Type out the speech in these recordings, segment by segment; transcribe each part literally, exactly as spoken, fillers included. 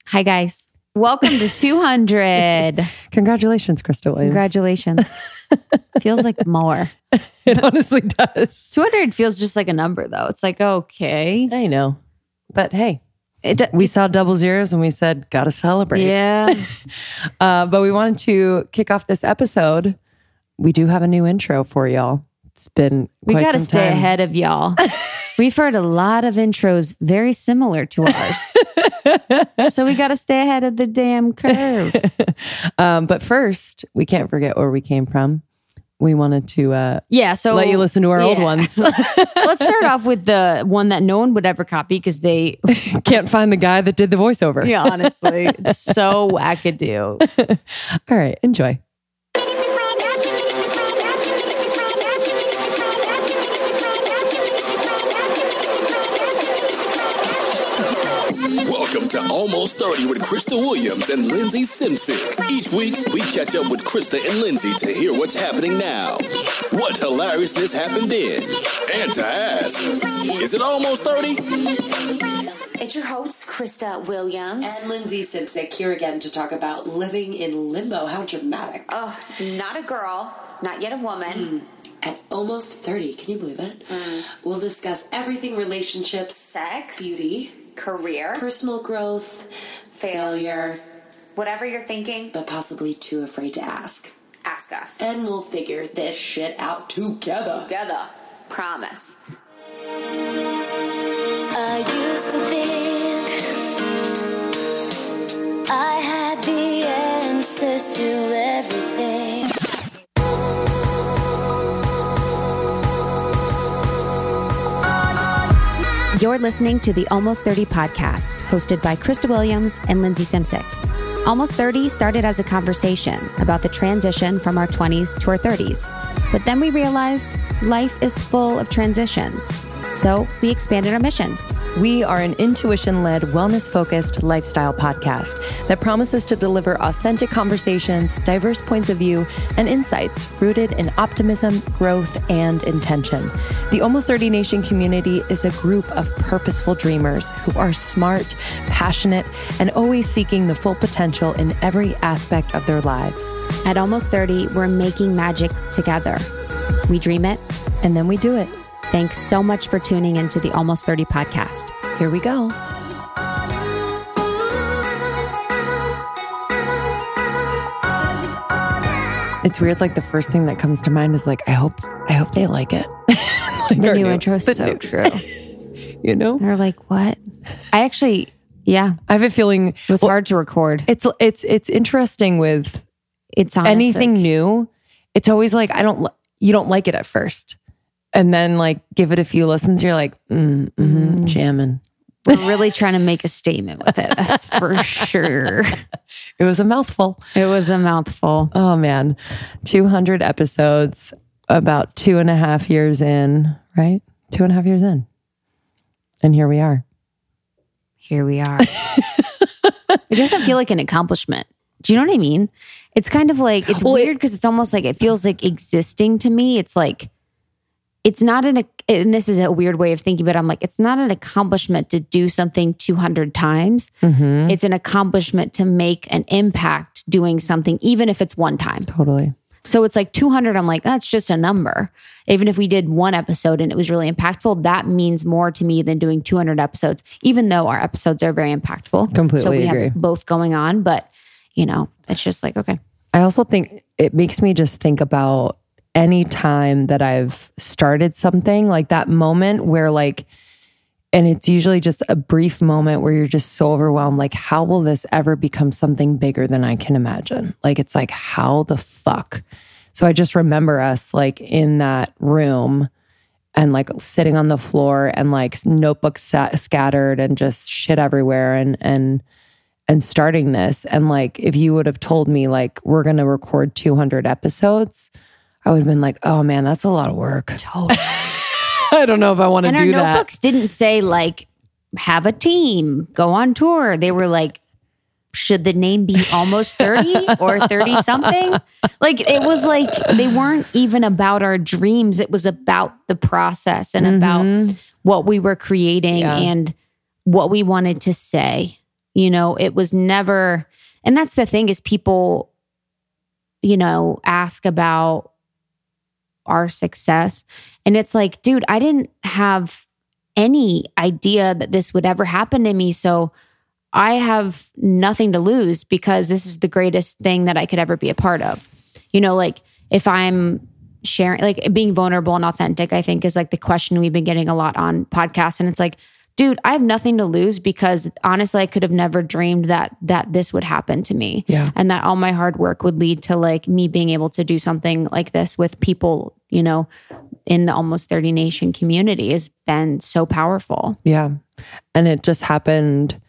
Hi, guys. Welcome to two hundred. Congratulations, Krista Williams. Congratulations. Feels like more. It honestly does. two hundred feels just like a number, though. It's like, okay. I know. But hey, it, we saw double zeros and we said, gotta celebrate. Yeah. uh, but we wanted to kick off this episode. We do have a new intro for y'all. It's been We quite got to some stay time. ahead of y'all. We've heard a lot of intros very similar to ours. So we got to stay ahead of the damn curve. um, but first, we can't forget where we came from. We wanted to uh, yeah, so let you listen to our yeah. old ones. Let's start off with the one that no one would ever copy because they can't find the guy that did the voiceover. Yeah, honestly, it's so wackadoo. All right, enjoy. Welcome to Almost thirty with Krista Williams and Lindsay Simsick. Each week, we catch up with Krista and Lindsay to hear what's happening now, what hilariousness happened then, and to ask, is it almost thirty? It's your host, Krista Williams. And Lindsay Simsick here again to talk about living in limbo. How dramatic. Oh, not a girl, not yet a woman. Mm. At almost thirty, can you believe it? Mm. We'll discuss everything: relationships, sex, beauty, career, personal growth, failure, whatever you're thinking, but possibly too afraid to ask. Ask us. And we'll figure this shit out together. Together. Promise. I used to think I had the answers to everything. You're listening to the Almost thirty podcast, hosted by Krista Williams and Lindsay Simsick. Almost thirty started as a conversation about the transition from our twenties to our thirties. But then we realized life is full of transitions. So we expanded our mission. We are an intuition-led, wellness-focused lifestyle podcast that promises to deliver authentic conversations, diverse points of view, and insights rooted in optimism, growth, and intention. The Almost thirty Nation community is a group of purposeful dreamers who are smart, passionate, and always seeking the full potential in every aspect of their lives. At Almost thirty, we're making magic together. We dream it, and then we do it. Thanks so much for tuning into the Almost thirty podcast. Here we go. It's weird. Like the first thing that comes to mind is like, I hope, I hope they like it. Like the new new, intro is so new, true. You know, they're like, what? I actually, yeah, I have a feeling it was well, hard to record. It's it's it's interesting with it's anything like, new. It's always like I don't, you don't like it at first. And then like give it a few listens, you're like, mm, mm-hmm, mm. jamming. We're really trying to make a statement with it. That's for sure. It was a mouthful. It was a mouthful. Oh man. two hundred episodes, about two and a half years in, right? Two and a half years in. And here we are. Here we are. It doesn't feel like an accomplishment. Do you know what I mean? It's kind of like, it's well, weird because it, it's almost like, it feels like existing to me. It's like, it's not an, and this is a weird way of thinking, but I'm like, it's not an accomplishment to do something two hundred times. Mm-hmm. It's an accomplishment to make an impact doing something, even if it's one time. Totally. So it's like two hundred, I'm like, that's just a number. Even if we did one episode and it was really impactful, that means more to me than doing two hundred episodes, even though our episodes are very impactful. Completely So we agree. have both going on, but you know, it's just like, okay. I also think it makes me just think about any time that I've started something, like that moment where like, and it's usually just a brief moment where you're just so overwhelmed. Like, how will this ever become something bigger than I can imagine? Like, it's like, how the fuck? So I just remember us like in that room and like sitting on the floor and like notebooks sat, scattered and just shit everywhere and, and, and starting this. And like, if you would have told me like, we're going to record two hundred episodes, I would have been like, oh man, that's a lot of work. Totally. I don't know if I want to do that. And our notebooks didn't say like, have a team, go on tour. They were like, should the name be Almost thirty or thirty something? Like it was like, they weren't even about our dreams. It was about the process and mm-hmm. about what we were creating yeah. and what we wanted to say. You know, it was never, and that's the thing is people, you know, ask about our success. And it's like, dude, I didn't have any idea that this would ever happen to me. So I have nothing to lose because this is the greatest thing that I could ever be a part of. You know, like if I'm sharing, like being vulnerable and authentic, I think is like the question we've been getting a lot on podcasts. And it's like, dude, I have nothing to lose because honestly, I could have never dreamed that that this would happen to me. Yeah. And that all my hard work would lead to like me being able to do something like this with people, you know, in the Almost thirty Nation community has been so powerful. Yeah. And it just happened.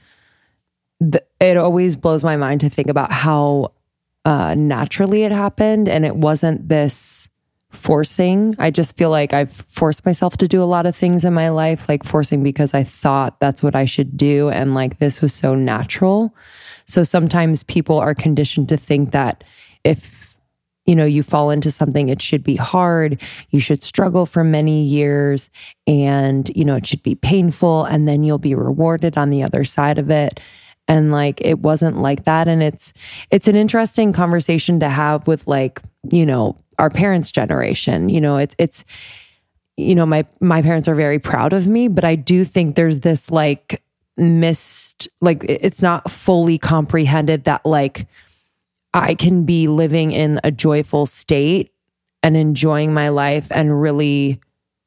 Th- it always blows my mind to think about how uh, naturally it happened. And it wasn't this forcing. I just feel like I've forced myself to do a lot of things in my life, like forcing because I thought that's what I should do. And like this was so natural. So sometimes people are conditioned to think that if, you know, you fall into something, it should be hard. You should struggle for many years and, you know, it should be painful and then you'll be rewarded on the other side of it. And like, it wasn't like that. And it's, it's an interesting conversation to have with like, you know, our parents' generation. You know, it's, it's, you know, my, my parents are very proud of me, but I do think there's this like missed, like, it's not fully comprehended that like, I can be living in a joyful state and enjoying my life and really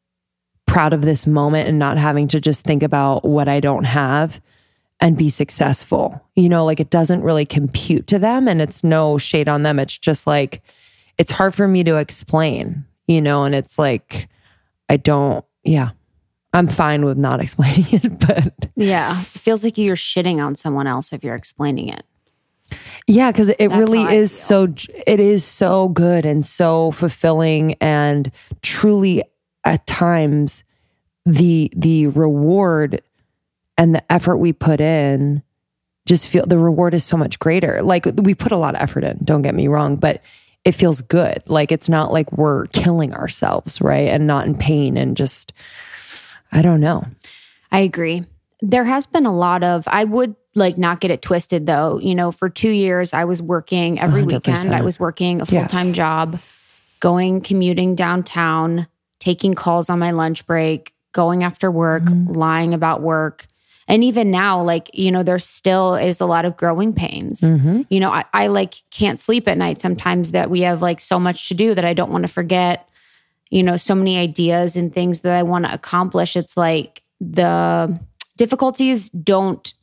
proud of this moment and not having to just think about what I don't have and be successful. You know, like it doesn't really compute to them and it's no shade on them. It's just like, it's hard for me to explain, you know, and it's like, I don't, yeah, I'm fine with not explaining it, but. Yeah. It feels like you're shitting on someone else if you're explaining it. Yeah, because it That's really how I is feel. so, it is so good and so fulfilling and truly at times the, the reward and the effort we put in just feel the reward is so much greater. Like we put a lot of effort in, don't get me wrong, but it feels good. Like it's not like we're killing ourselves, right? And not in pain and just, I don't know. I agree. There has been a lot of, I would like not get it twisted though. You know, for two years I was working every one hundred percent. weekend. I was working a full-time Yes. job, going, commuting downtown, taking calls on my lunch break, going after work, Mm-hmm. lying about work. And even now, like, you know, there still is a lot of growing pains. Mm-hmm. You know, I, I like can't sleep at night sometimes that we have like so much to do that I don't want to forget, you know, so many ideas and things that I want to accomplish. It's like the difficulties don't,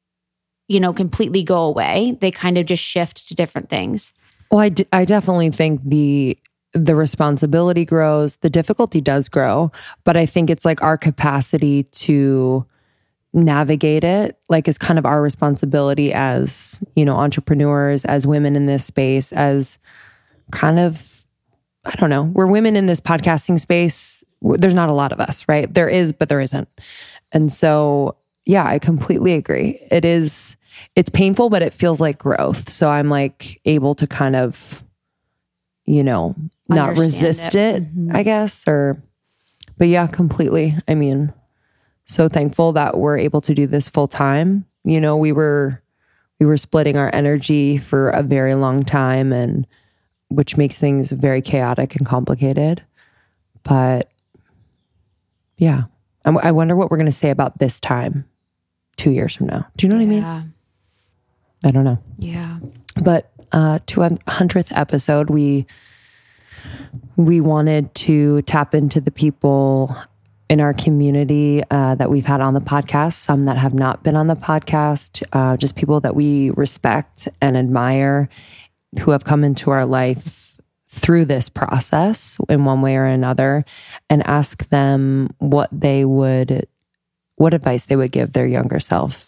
you know, completely go away. They kind of just shift to different things. Well, I, d- I definitely think the the responsibility grows, the difficulty does grow, but I think it's like our capacity to navigate it, like is kind of our responsibility as, you know, entrepreneurs, as women in this space, as kind of, I don't know, we're women in this podcasting space. There's not a lot of us, right? There is, but there isn't. And so, yeah, I completely agree. It is, it's painful, but it feels like growth. So I'm like able to kind of, you know, not Understand resist it. it, Mhm. I guess, or, but yeah, completely. I mean, so thankful that we're able to do this full time. You know, we were, we were splitting our energy for a very long time and which makes things very chaotic and complicated. But yeah, I, I wonder what we're going to say about this time two years from now. Do you know what I mean? Yeah. I don't know. Yeah. But uh, two hundredth episode, we we wanted to tap into the people in our community uh, that we've had on the podcast, some that have not been on the podcast, uh, just people that we respect and admire who have come into our life through this process in one way or another, and ask them what they would, what advice they would give their younger self.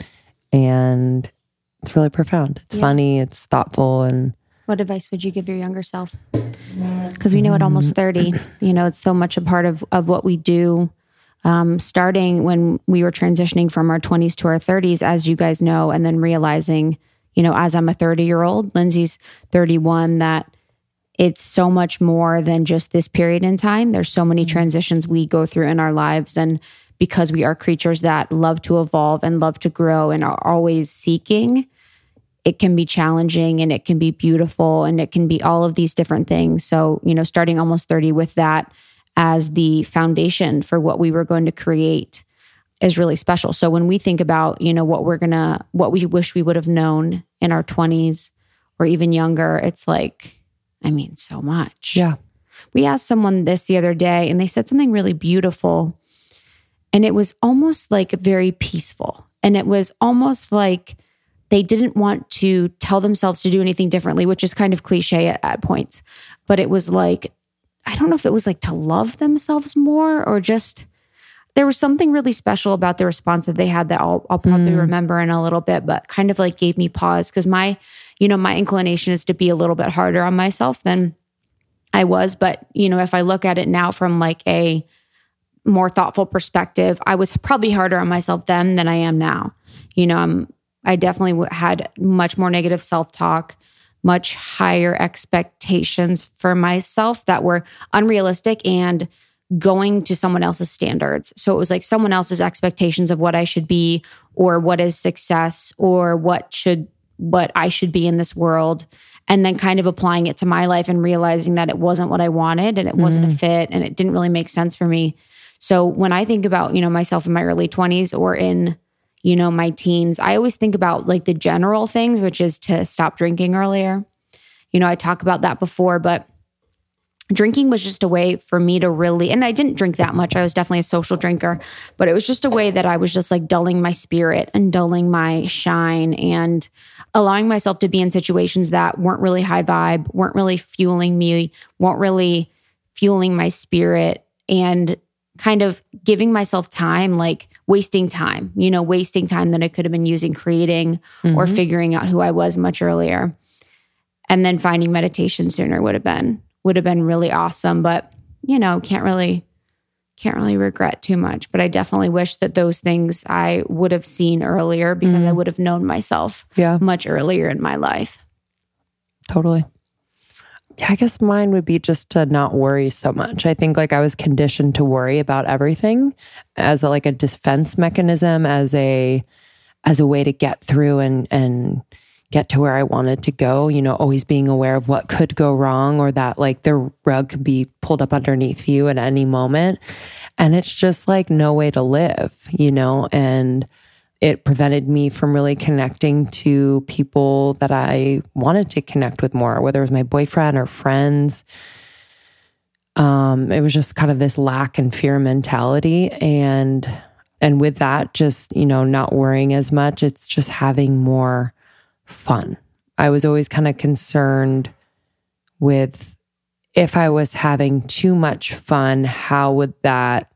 And it's really profound. It's Yeah. funny, it's thoughtful, and What advice would you give your younger self? Because we know at almost thirty, you know, it's so much a part of, of what we do. Um, starting when we were transitioning from our twenties to our thirties, as you guys know, and then realizing, you know, as I'm a thirty year old, Lindsay's thirty-one, that it's so much more than just this period in time. There's so many transitions we go through in our lives, and because we are creatures that love to evolve and love to grow and are always seeking, it can be challenging and it can be beautiful and it can be all of these different things. So, you know, starting almost thirty with that as the foundation for what we were going to create is really special. So when we think about, you know, what we're going to, what we wish we would have known in our twenties or even younger, it's like, I mean, so much. Yeah. We asked someone this the other day and they said something really beautiful. And it was almost like very peaceful. And it was almost like they didn't want to tell themselves to do anything differently, which is kind of cliche at, at points. But it was like, I don't know if it was like to love themselves more or just, there was something really special about the response that they had that I'll, I'll probably mm. remember in a little bit, but kind of like gave me pause because my, you know, my inclination is to be a little bit harder on myself than I was. But, you know, if I look at it now from like a more thoughtful perspective, I was probably harder on myself then than I am now. You know, I'm, I definitely had much more negative self-talk, much higher expectations for myself that were unrealistic and going to someone else's standards. So it was like someone else's expectations of what I should be or what is success or what should what I should be in this world, and then kind of applying it to my life and realizing that it wasn't what I wanted and it wasn't mm. a fit and it didn't really make sense for me. So when I think about, you know, myself in my early twenties or in, you know, my teens, I always think about like the general things, which is to stop drinking earlier. You know, I talk about that before, but drinking was just a way for me to really, and I didn't drink that much. I was definitely a social drinker, but it was just a way that I was just like dulling my spirit and dulling my shine and allowing myself to be in situations that weren't really high vibe, weren't really fueling me, weren't really fueling my spirit, and kind of giving myself time, like wasting time, you know, wasting time that I could have been using creating mm-hmm. or figuring out who I was much earlier. And then finding meditation sooner would have been would have been really awesome, but you know, can't really, can't really regret too much. But I definitely wish that those things I would have seen earlier because mm. I would have known myself yeah. much earlier in my life. Totally. Yeah, I guess mine would be just to not worry so much. I think like I was conditioned to worry about everything as a, like a defense mechanism, as a, as a way to get through and, and, get to where I wanted to go, you know, always being aware of what could go wrong or that like the rug could be pulled up underneath you at any moment. And it's just like no way to live, you know, and it prevented me from really connecting to people that I wanted to connect with more, whether it was my boyfriend or friends. Um, it was just kind of this lack and fear mentality. And, and with that, just, you know, not worrying as much, it's just having more fun. I was always kind of concerned with if I was having too much fun, how would that,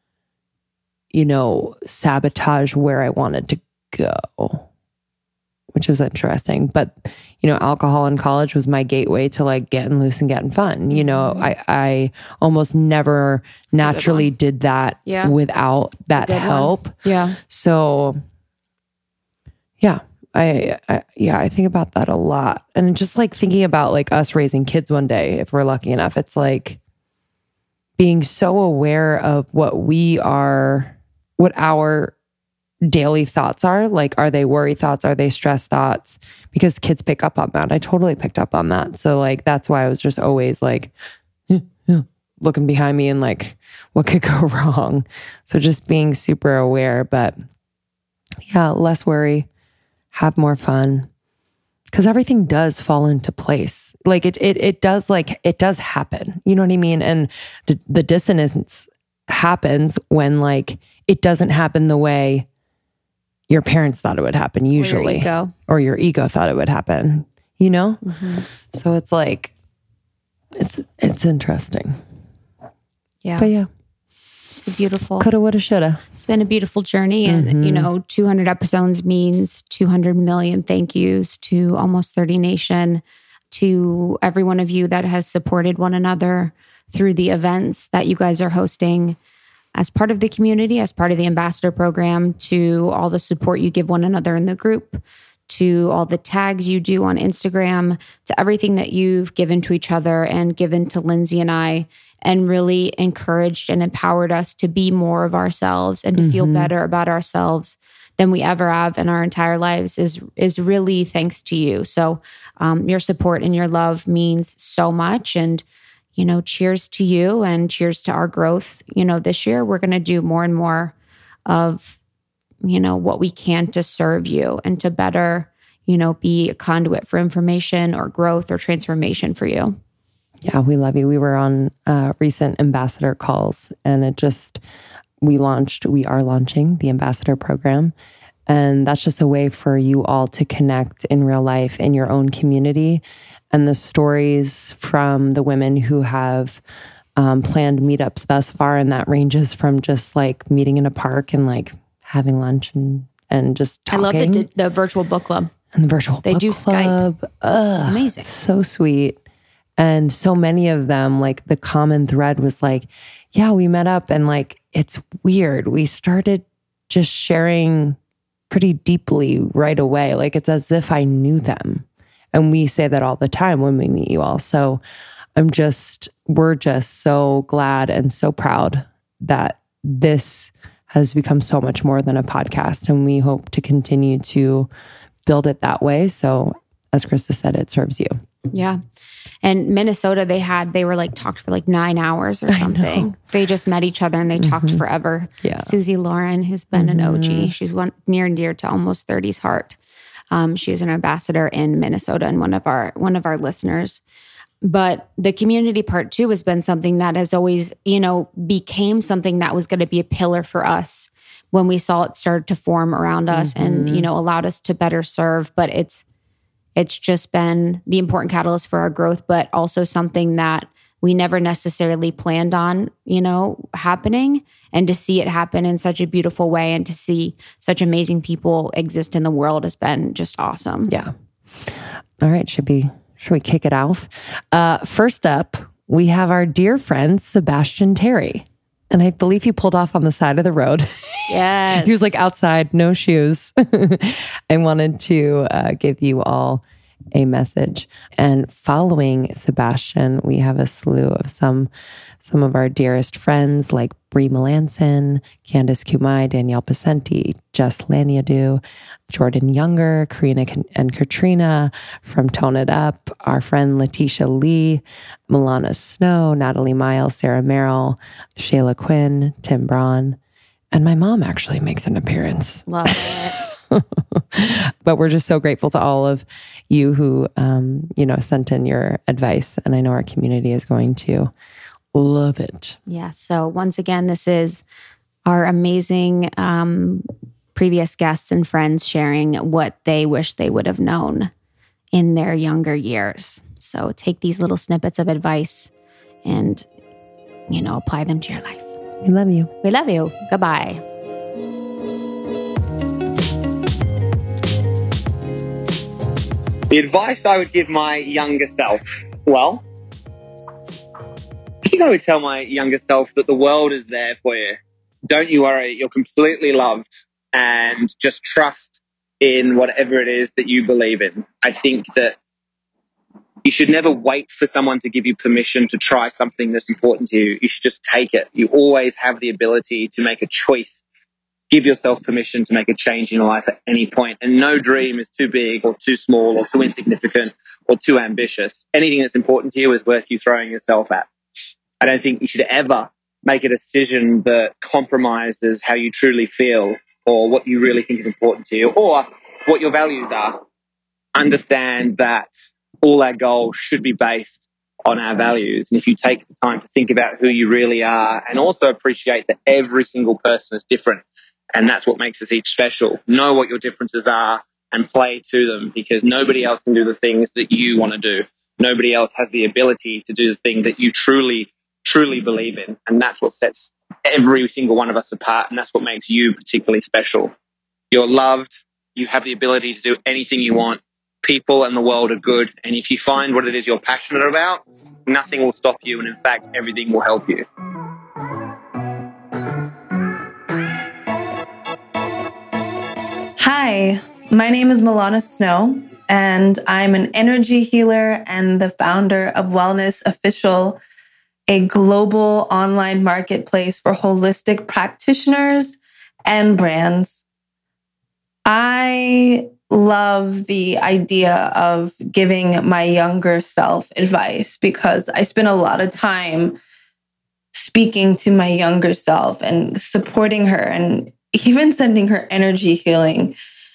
you know, sabotage where I wanted to go, which was interesting. But, you know, alcohol in college was my gateway to like getting loose and getting fun. You know, mm-hmm. I, I almost never That's naturally did that yeah. without that help. One. Yeah. So, yeah. I, I, yeah, I think about that a lot. And just like thinking about like us raising kids one day, if we're lucky enough, it's like being so aware of what we are, what our daily thoughts are. Like, are they worry thoughts? Are they stress thoughts? Because kids pick up on that. I totally picked up on that. So like, that's why I was just always like, yeah, yeah, looking behind me and like, what could go wrong? So just being super aware, but yeah, less worry. Have more fun, because everything does fall into place. Like it, it, it does. Like it does happen. You know what I mean? And d- the dissonance happens when like it doesn't happen the way your parents thought it would happen. Usually, or your ego, or your ego thought it would happen. You know. Mm-hmm. So it's like it's it's interesting. Yeah. But yeah. It's a beautiful. Coulda, woulda, shoulda. It's been a beautiful journey. And, mm-hmm. you know, two hundred episodes means two hundred million thank yous to Almost thirty Nation, to every one of you that has supported one another through the events that you guys are hosting as part of the community, as part of the ambassador program, to all the support you give one another in the group, to all the tags you do on Instagram, to everything that you've given to each other and given to Lindsay and I, and really encouraged and empowered us to be more of ourselves and to mm-hmm. feel better about ourselves than we ever have in our entire lives is is really thanks to you. So um, your support and your love means so much. And, you know, cheers to you and cheers to our growth. You know, this year we're going to do more and more of, you know, what we can to serve you and to better, you know, be a conduit for information or growth or transformation for you. Yeah, we love you. We were on uh, recent ambassador calls, and it just, we launched, we are launching the ambassador program. And that's just a way for you all to connect in real life in your own community. And the stories from the women who have um, planned meetups thus far, and that ranges from just like meeting in a park and like having lunch and, and just talking. I love the, the virtual book club. And the virtual they book do club. Skype. Ugh, amazing. So sweet. And so many of them, like the common thread was like, yeah, we met up and like, it's weird. We started just sharing pretty deeply right away. Like it's as if I knew them. And we say that all the time when we meet you all. So I'm just, we're just so glad and so proud that this has become so much more than a podcast. And we hope to continue to build it that way. So as Krista said, it serves you. Yeah. And Minnesota, they had, they were like talked for like nine hours or something. They just met each other and they mm-hmm. talked forever. Yeah. Susie Lauren, who's been mm-hmm. an O G, she's one near and dear to Almost thirty's heart. Um, she is an ambassador in Minnesota and one of our, one of our listeners. But the community part too has been something that has always, you know, became something that was going to be a pillar for us when we saw it start to form around us mm-hmm. and, you know, allowed us to better serve. But it's, It's just been the important catalyst for our growth, but also something that we never necessarily planned on, you know, happening. And to see it happen in such a beautiful way and to see such amazing people exist in the world has been just awesome. Yeah. All right. Should we, should we kick it off? Uh, first up, we have our dear friend, Sebastian Terry. And I believe he pulled off on the side of the road. Yes. He was like outside, no shoes. I wanted to uh, give you all a message. And following Sebastian, we have a slew of some some of our dearest friends like Brie Melanson, Candice Kumai, Danielle Pacenti, Jess Laniadu, Jordan Younger, Karina and Katrina from Tone It Up, our friend Letitia Lee, Milana Snow, Natalie Miles, Sarah Merrill, Shayla Quinn, Tim Braun, and my mom actually makes an appearance. Love it. But we're just so grateful to all of you who, um, you know, sent in your advice. And I know our community is going to love it. Yeah. So once again, this is our amazing um, previous guests and friends sharing what they wish they would have known in their younger years. So take these little snippets of advice and, you know, apply them to your life. We love you. We love you. Goodbye. The advice I would give my younger self, well, I think I would tell my younger self that the world is there for you. Don't you worry. You're completely loved, and just trust in whatever it is that you believe in. I think that you should never wait for someone to give you permission to try something that's important to you. You should just take it. You always have the ability to make a choice. Give yourself permission to make a change in your life at any point. And no dream is too big or too small or too insignificant or too ambitious. Anything that's important to you is worth you throwing yourself at. I don't think you should ever make a decision that compromises how you truly feel or what you really think is important to you or what your values are. Understand that all our goals should be based on our values. And if you take the time to think about who you really are and also appreciate that every single person is different, and that's what makes us each special. Know what your differences are and play to them, because nobody else can do the things that you want to do. Nobody else has the ability to do the thing that you truly, truly believe in. And that's what sets every single one of us apart. And that's what makes you particularly special. You're loved. You have the ability to do anything you want. People and the world are good. And if you find what it is you're passionate about, nothing will stop you. And in fact, everything will help you. Hi, My name is Milana Snow, and I'm an energy healer and the founder of Wellness Official, a global online marketplace for holistic practitioners and brands. I love the idea of giving my younger self advice because I spent a lot of time speaking to my younger self and supporting her and even sending her energy healing.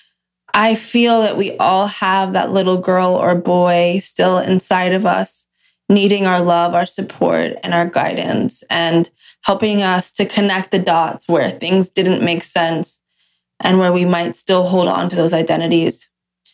I feel that we all have that little girl or boy still inside of us, needing our love, our support, and our guidance, and helping us to connect the dots where things didn't make sense and where we might still hold on to those identities.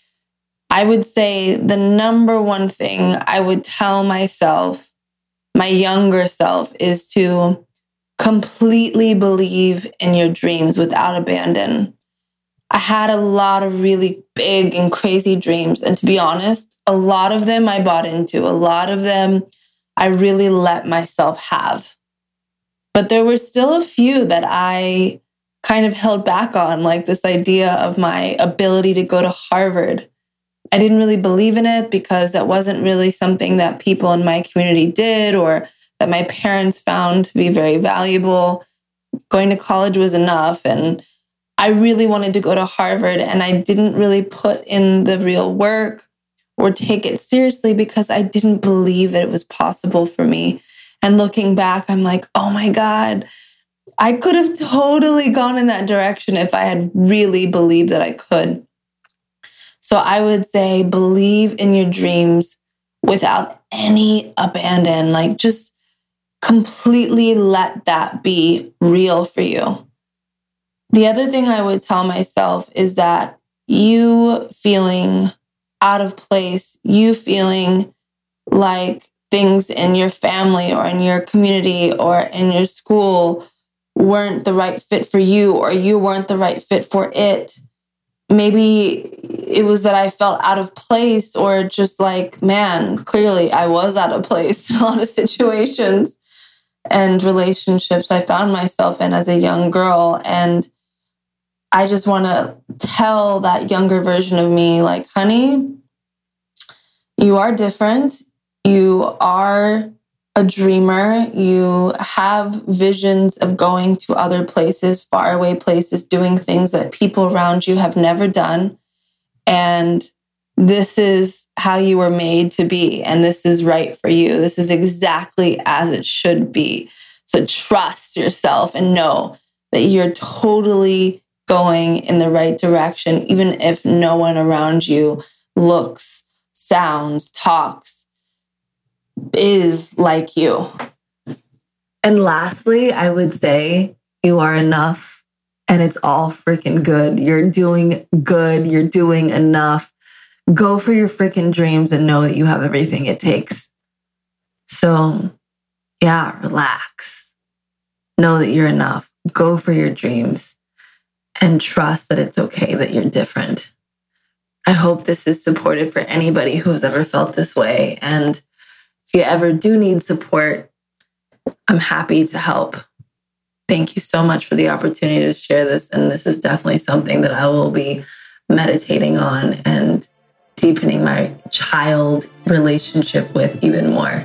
I would say the number one thing I would tell myself, my younger self, is to completely believe in your dreams without abandon. I had a lot of really big and crazy dreams. And to be honest, a lot of them I bought into. A lot of them I really let myself have. But there were still a few that I kind of held back on, like this idea of my ability to go to Harvard. I didn't really believe in it because that wasn't really something that people in my community did or that my parents found to be very valuable. Going to college was enough. And I really wanted to go to Harvard, and I didn't really put in the real work or take it seriously because I didn't believe that it was possible for me. And looking back, I'm like, oh my God, I could have totally gone in that direction if I had really believed that I could. So I would say believe in your dreams without any abandon. Like just completely let that be real for you. The other thing I would tell myself is that you feeling out of place, you feeling like things in your family or in your community or in your school weren't the right fit for you, or you weren't the right fit for it. Maybe it was that I felt out of place, or just like, man, clearly I was out of place in a lot of situations and relationships I found myself in as a young girl. And I just want to tell that younger version of me, like, honey, you are different. You are a dreamer. You have visions of going to other places, faraway places, doing things that people around you have never done. And this is how you were made to be. And this is right for you. This is exactly as it should be. So trust yourself and know that you're totally going in the right direction, even if no one around you looks, sounds, talks, is like you. And lastly, I would say you are enough and it's all freaking good. You're doing good. You're doing enough. Go for your freaking dreams and know that you have everything it takes. So yeah, relax. Know that you're enough. Go for your dreams. And trust that it's okay that you're different. I hope this is supportive for anybody who's ever felt this way. And if you ever do need support, I'm happy to help. Thank you so much for the opportunity to share this. And this is definitely something that I will be meditating on and deepening my child relationship with even more.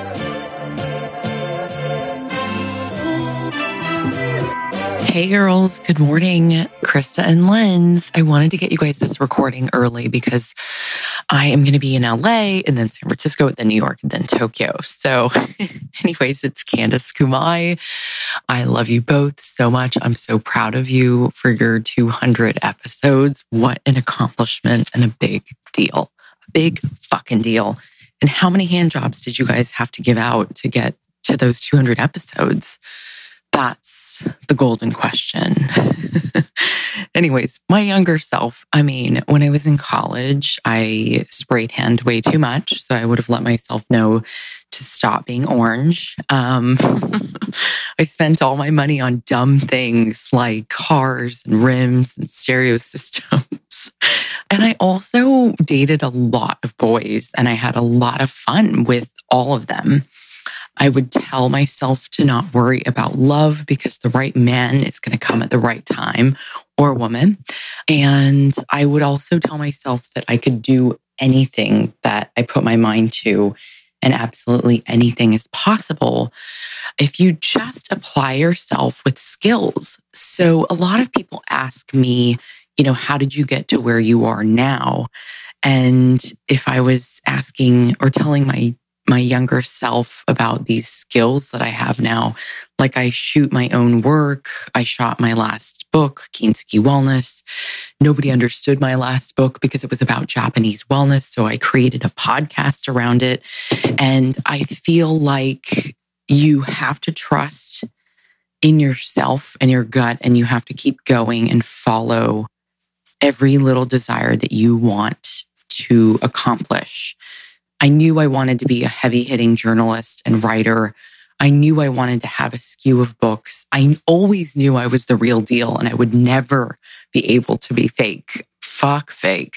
Hey girls, good morning. Krista and Linz. I wanted to get you guys this recording early because I am going to be in L A and then San Francisco, then New York, and then Tokyo. So anyways, it's Candace Kumai. I love you both so much. I'm so proud of you for your two hundred episodes. What an accomplishment and a big deal. A big fucking deal. And how many hand jobs did you guys have to give out to get to those two hundred episodes? That's the golden question. Anyways, my younger self, I mean, when I was in college, I spray tanned way too much. So I would have let myself know to stop being orange. Um, I spent all my money on dumb things like cars and rims and stereo systems. And I also dated a lot of boys and I had a lot of fun with all of them. I would tell myself to not worry about love because the right man is going to come at the right time, or a woman. And I would also tell myself that I could do anything that I put my mind to, and absolutely anything is possible if you just apply yourself with skills. So a lot of people ask me, you know, how did you get to where you are now? And if I was asking or telling my my younger self about these skills that I have now, like I shoot my own work, I shot my last book, Kinsuki Wellness. Nobody understood my last book because it was about Japanese wellness. So I created a podcast around it. And I feel like you have to trust in yourself and your gut, and you have to keep going and follow every little desire that you want to accomplish. I knew I wanted to be a heavy-hitting journalist and writer. I knew I wanted to have a skew of books. I always knew I was the real deal and I would never be able to be fake. Fuck fake.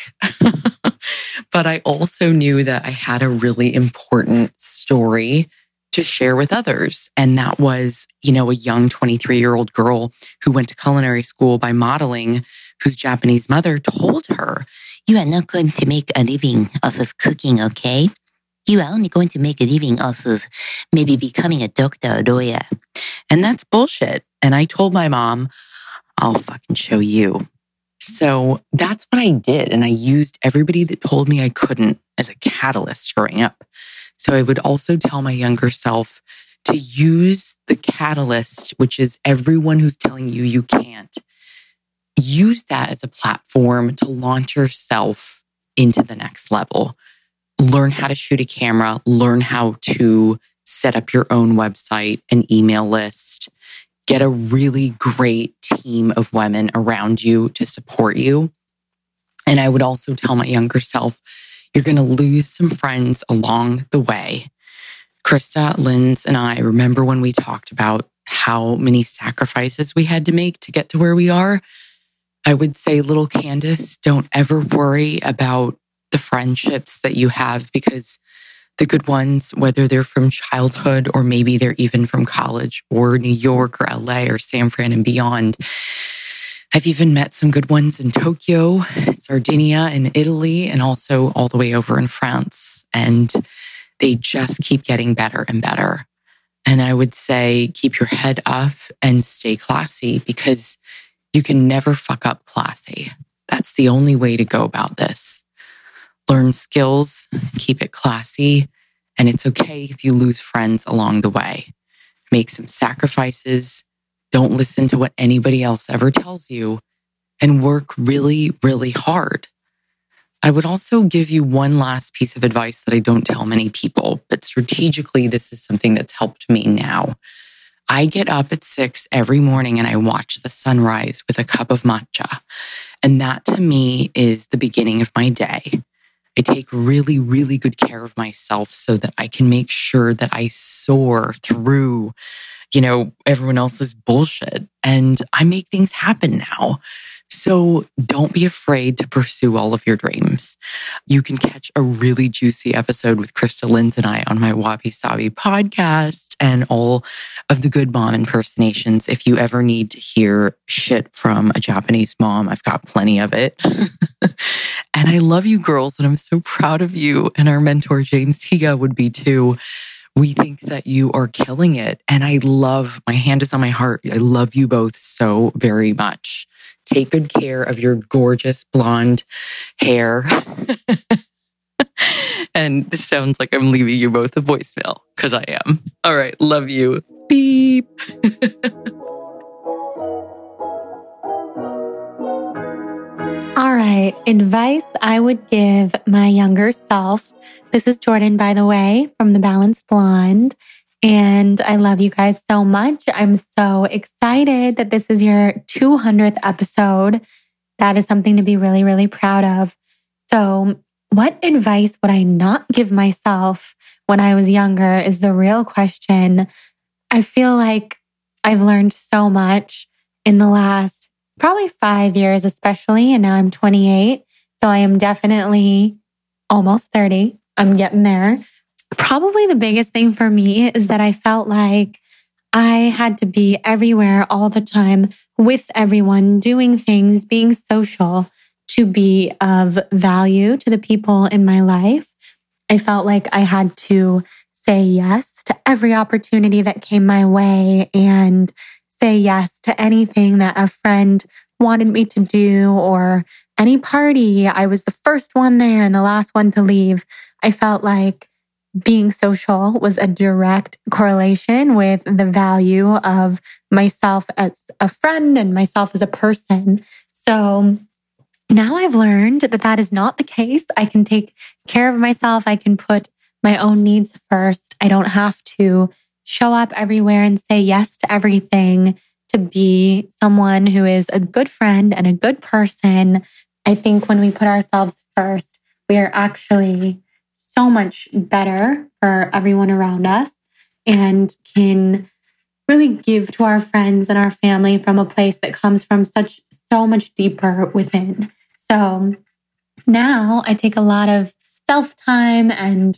But I also knew that I had a really important story to share with others. And that was, you know, a young twenty-three-year-old girl who went to culinary school by modeling, whose Japanese mother told her, "You are not going to make a living off of cooking, okay? You are only going to make a living off of maybe becoming a doctor or lawyer." And that's bullshit. And I told my mom, "I'll fucking show you." So that's what I did. And I used everybody that told me I couldn't as a catalyst growing up. So I would also tell my younger self to use the catalyst, which is everyone who's telling you you can't. Use that as a platform to launch yourself into the next level. Learn how to shoot a camera, learn how to set up your own website, an email list, get a really great team of women around you to support you. And I would also tell my younger self, you're going to lose some friends along the way. Krista, Linz, and I remember when we talked about how many sacrifices we had to make to get to where we are. I would say, little Candace, don't ever worry about the friendships that you have, because the good ones, whether they're from childhood or maybe they're even from college or New York or L A or San Fran and beyond. I've even met some good ones in Tokyo, Sardinia, and Italy, and also all the way over in France. And they just keep getting better and better. And I would say, keep your head up and stay classy, because you can never fuck up classy. That's the only way to go about this. Learn skills, keep it classy, and it's okay if you lose friends along the way. Make some sacrifices. Don't listen to what anybody else ever tells you, and work really, really hard. I would also give you one last piece of advice that I don't tell many people, but strategically, this is something that's helped me now. I get up at six every morning and I watch the sunrise with a cup of matcha. And that to me is the beginning of my day. I take really, really good care of myself so that I can make sure that I soar through, you know, everyone else's bullshit. And I make things happen now. So don't be afraid to pursue all of your dreams. You can catch a really juicy episode with Krista, Linz, and I on my Wabi Sabi podcast, and all of the good mom impersonations. If you ever need to hear shit from a Japanese mom, I've got plenty of it. And I love you girls, and I'm so proud of you. And our mentor, James Higa, would be too. We think that you are killing it. And I love, my hand is on my heart. I love you both so very much. Take good care of your gorgeous blonde hair. And this sounds like I'm leaving you both a voicemail, because I am. All right. Love you. Beep. All right. Advice I would give my younger self. This is Jordan, by the way, from The Balanced Blonde. And I love you guys so much. I'm so excited that this is your two hundredth episode. That is something to be really, really proud of. So what advice would I not give myself when I was younger is the real question. I feel like I've learned so much in the last probably five years, especially. And now I'm twenty-eight. So I am definitely almost thirty. I'm getting there. Probably the biggest thing for me is that I felt like I had to be everywhere all the time with everyone, doing things, being social to be of value to the people in my life. I felt like I had to say yes to every opportunity that came my way and say yes to anything that a friend wanted me to do or any party. I was the first one there and the last one to leave. I felt like being social was a direct correlation with the value of myself as a friend and myself as a person. So now I've learned that that is not the case. I can take care of myself. I can put my own needs first. I don't have to show up everywhere and say yes to everything to be someone who is a good friend and a good person. I think when we put ourselves first, we are actually so much better for everyone around us and can really give to our friends and our family from a place that comes from such, so much deeper within. So now I take a lot of self-time and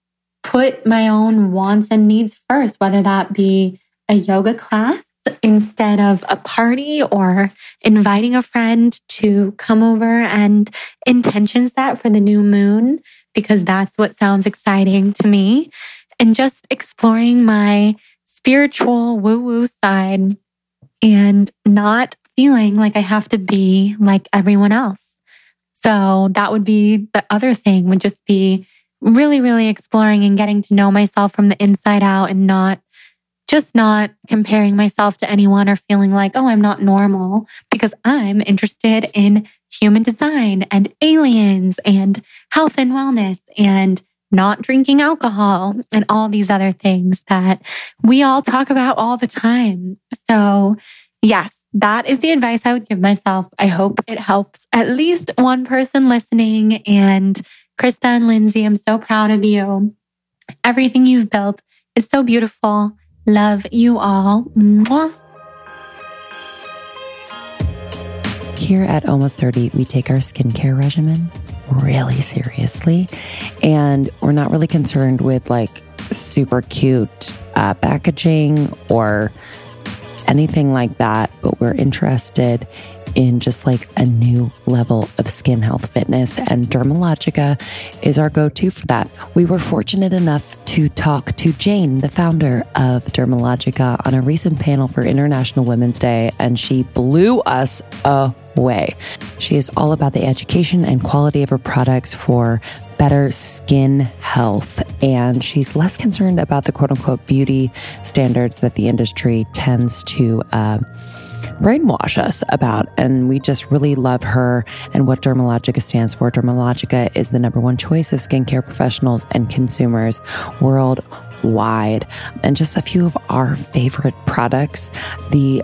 put my own wants and needs first, whether that be a yoga class instead of a party or inviting a friend to come over and intention set for the new moon, because that's what sounds exciting to me. And just exploring my spiritual woo-woo side and not feeling like I have to be like everyone else. So that would be the other thing, would just be really, really exploring and getting to know myself from the inside out and not just not comparing myself to anyone or feeling like, oh, I'm not normal, because I'm interested in human design and aliens and health and wellness and not drinking alcohol and all these other things that we all talk about all the time. So yes, that is the advice I would give myself. I hope it helps at least one person listening. And Krista and Lindsay, I'm so proud of you. Everything you've built is so beautiful. Love you all. Mwah. Here at Almost thirty, we take our skincare regimen really seriously. And we're not really concerned with like super cute uh, packaging or anything like that, but we're interested in just like a new level of skin health fitness, and Dermalogica is our go-to for that. We were fortunate enough to talk to Jane, the founder of Dermalogica, on a recent panel for International Women's Day, and she blew us away. She is all about the education and quality of her products for better skin health, and she's less concerned about the quote-unquote beauty standards that the industry tends to uh, brainwash us about. And we just really love her and what Dermalogica stands for. Dermalogica is the number one choice of skincare professionals and consumers worldwide. And just a few of our favorite products. The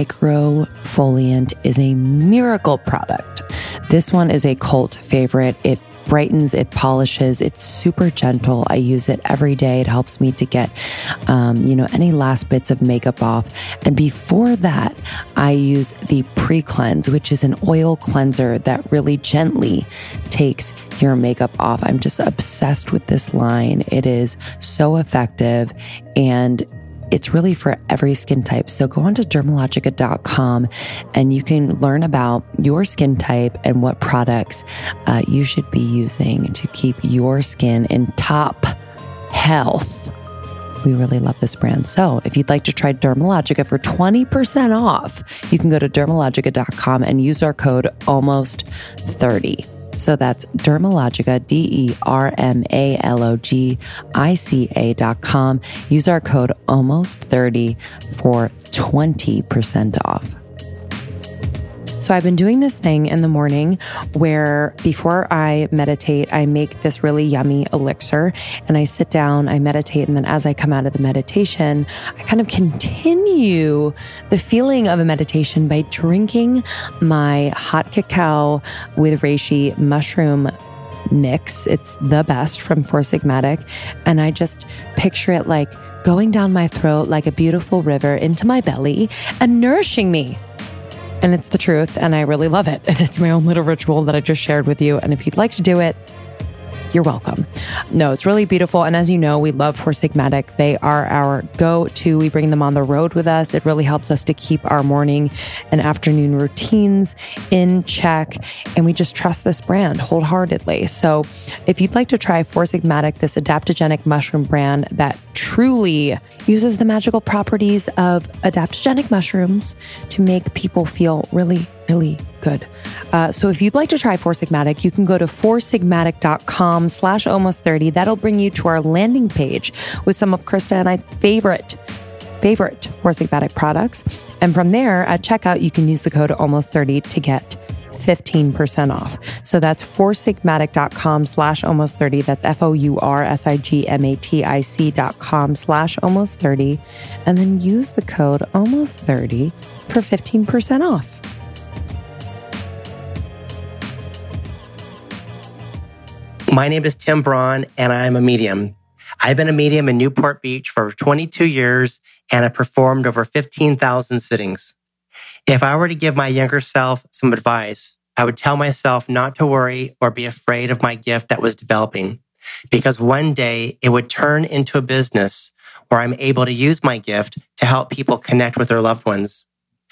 Microfoliant is a miracle product. This one is a cult favorite. It brightens, it polishes, it's super gentle. I use it every day. It helps me to get, um, you know, any last bits of makeup off. And before that, I use the Pre-Cleanse, which is an oil cleanser that really gently takes your makeup off. I'm just obsessed with this line. It is so effective, and it's really for every skin type. So go on to dermalogica dot com and you can learn about your skin type and what products uh, you should be using to keep your skin in top health. We really love this brand. So if you'd like to try Dermalogica for twenty percent off, you can go to dermalogica dot com and use our code almost thirty. So that's Dermalogica, D E R M A L O G I C A dot com. Use our code almost thirty for twenty percent off. So I've been doing this thing in the morning where before I meditate, I make this really yummy elixir and I sit down, I meditate. And then as I come out of the meditation, I kind of continue the feeling of a meditation by drinking my hot cacao with reishi mushroom mix. It's the best from Four Sigmatic. And I just picture it like going down my throat like a beautiful river into my belly and nourishing me. And it's the truth, and I really love it. And it's my own little ritual that I just shared with you. And if you'd like to do it, You're welcome. No, it's really beautiful. And as you know, we love Four Sigmatic. They are our go-to. We bring them on the road with us. It really helps us to keep our morning and afternoon routines in check. And we just trust this brand wholeheartedly. So if you'd like to try Four Sigmatic, this adaptogenic mushroom brand that truly uses the magical properties of adaptogenic mushrooms to make people feel really, really good. Uh, so if you'd like to try Four Sigmatic, you can go to four sigmatic dot com slash almost thirty. That'll bring you to our landing page with some of Krista and I's favorite, favorite Four Sigmatic products. And from there, at checkout, you can use the code almost thirty to get fifteen percent off. So that's four sigmatic dot com slash almost thirty. That's F O U R S I G M A T I C dot com slash almost thirty. And then use the code almost thirty for fifteen percent off. My name is Tim Braun, and I'm a medium. I've been a medium in Newport Beach for twenty-two years, and I've performed over fifteen thousand sittings. If I were to give my younger self some advice, I would tell myself not to worry or be afraid of my gift that was developing, because one day it would turn into a business where I'm able to use my gift to help people connect with their loved ones.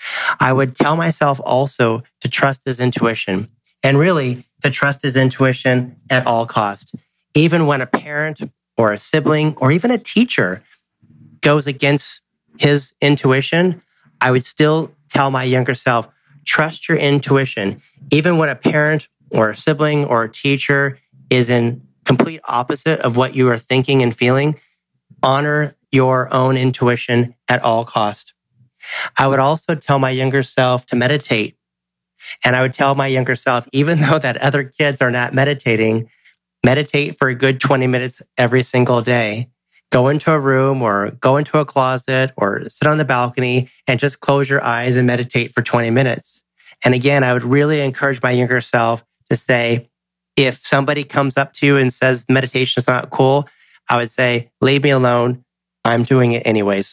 I would tell myself also to trust his intuition, and really to trust his intuition at all costs. Even when a parent or a sibling or even a teacher goes against his intuition, I would still tell my younger self, trust your intuition. Even when a parent or a sibling or a teacher is in complete opposite of what you are thinking and feeling, honor your own intuition at all costs. I would also tell my younger self to meditate. And I would tell my younger self, even though that other kids are not meditating, meditate for a good twenty minutes every single day. Go into a room or go into a closet or sit on the balcony and just close your eyes and meditate for twenty minutes. And again, I would really encourage my younger self to say, if somebody comes up to you and says meditation is not cool, I would say, leave me alone. I'm doing it anyways.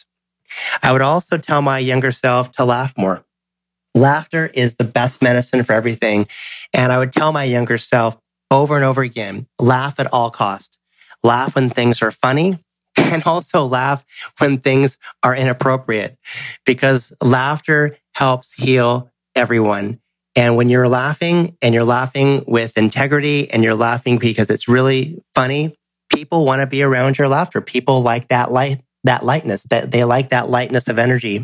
I would also tell my younger self to laugh more. Laughter is the best medicine for everything. And I would tell my younger self over and over again, laugh at all costs. Laugh when things are funny, and also laugh when things are inappropriate, because laughter helps heal everyone. And when you're laughing and you're laughing with integrity and you're laughing because it's really funny, people want to be around your laughter. People like that light, that lightness, that they like that lightness of energy.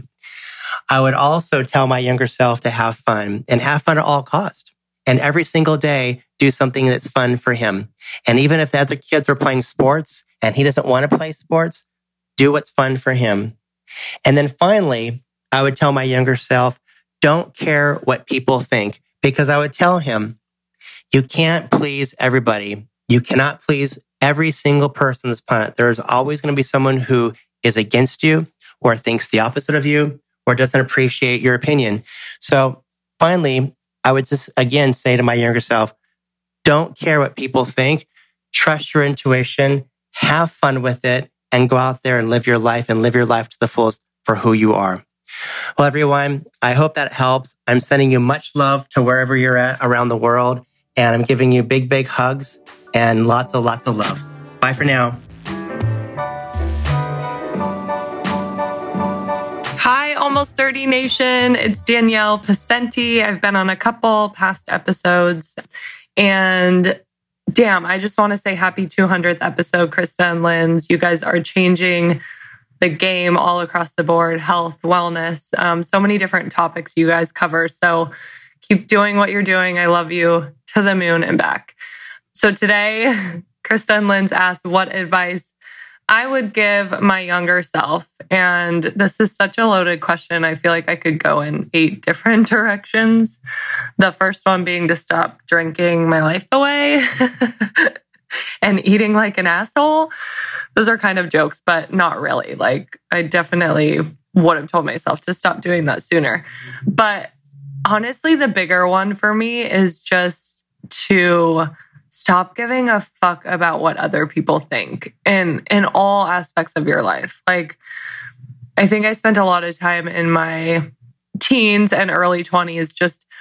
I would also tell my younger self to have fun and have fun at all costs. And every single day, do something that's fun for him. And even if the other kids are playing sports and he doesn't want to play sports, do what's fun for him. And then finally, I would tell my younger self, don't care what people think, because I would tell him, you can't please everybody. You cannot please every single person on this planet. There's always going to be someone who is against you or thinks the opposite of you or doesn't appreciate your opinion. So finally, I would just, again, say to my younger self, don't care what people think. Trust your intuition, have fun with it, and go out there and live your life and live your life to the fullest for who you are. Well, everyone, I hope that helps. I'm sending you much love to wherever you're at around the world, and I'm giving you big, big hugs and lots of, lots of love. Bye for now. Hi, Almost thirty Nation. It's Danielle Pacenti. I've been on a couple past episodes. And damn, I just want to say happy two hundredth episode, Krista and Linz. You guys are changing the game all across the board. Health, wellness, um, so many different topics you guys cover. So keep doing what you're doing. I love you to the moon and back. So today, Krista and Linz asked what advice I would give my younger self. And this is such a loaded question. I feel like I could go in eight different directions. The first one being to stop drinking my life away and eating like an asshole. Those are kind of jokes, but not really. Like, I definitely would have told myself to stop doing that sooner. But honestly, the bigger one for me is just to stop giving a fuck about what other people think in, in all aspects of your life. Like, I think I spent a lot of time in my teens and early twenties just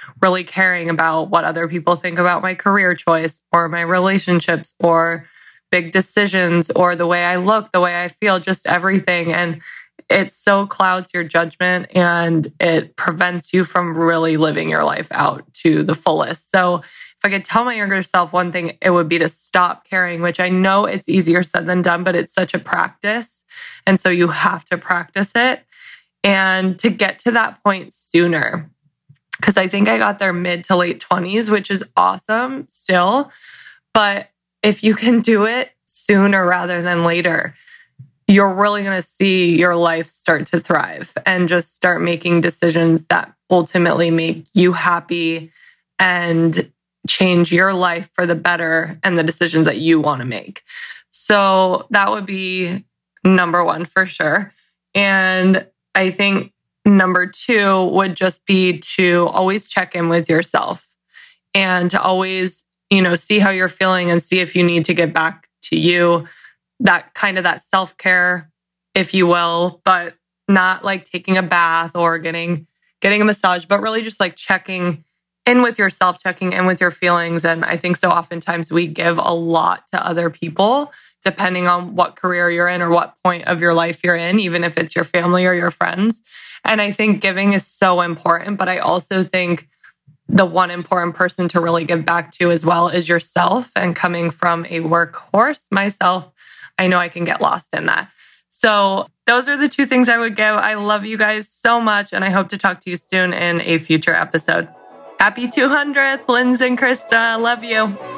really caring about what other people think about my career choice or my relationships or big decisions or the way I look, the way I feel, just everything. And it so clouds your judgment and it prevents you from really living your life out to the fullest. So if I could tell my younger self one thing, it would be to stop caring, which I know it's easier said than done, but it's such a practice. And so you have to practice it and to get to that point sooner. Because I think I got there mid to late twenties, which is awesome still. But if you can do it sooner rather than later, you're really going to see your life start to thrive and just start making decisions that ultimately make you happy and change your life for the better and the decisions that you want to make. So that would be number one for sure. And I think number two would just be to always check in with yourself and to always, you know, see how you're feeling and see if you need to get back to you. That kind of that self-care, if you will, but not like taking a bath or getting getting a massage, but really just like checking in with yourself, checking in with your feelings. And I think so oftentimes we give a lot to other people, depending on what career you're in or what point of your life you're in, even if it's your family or your friends. And I think giving is so important, but I also think the one important person to really give back to as well is yourself. And coming from a workhorse myself, I know I can get lost in that. So those are the two things I would give. I love you guys so much, and I hope to talk to you soon in a future episode. Happy two hundredth, Linz and Krista. Love you.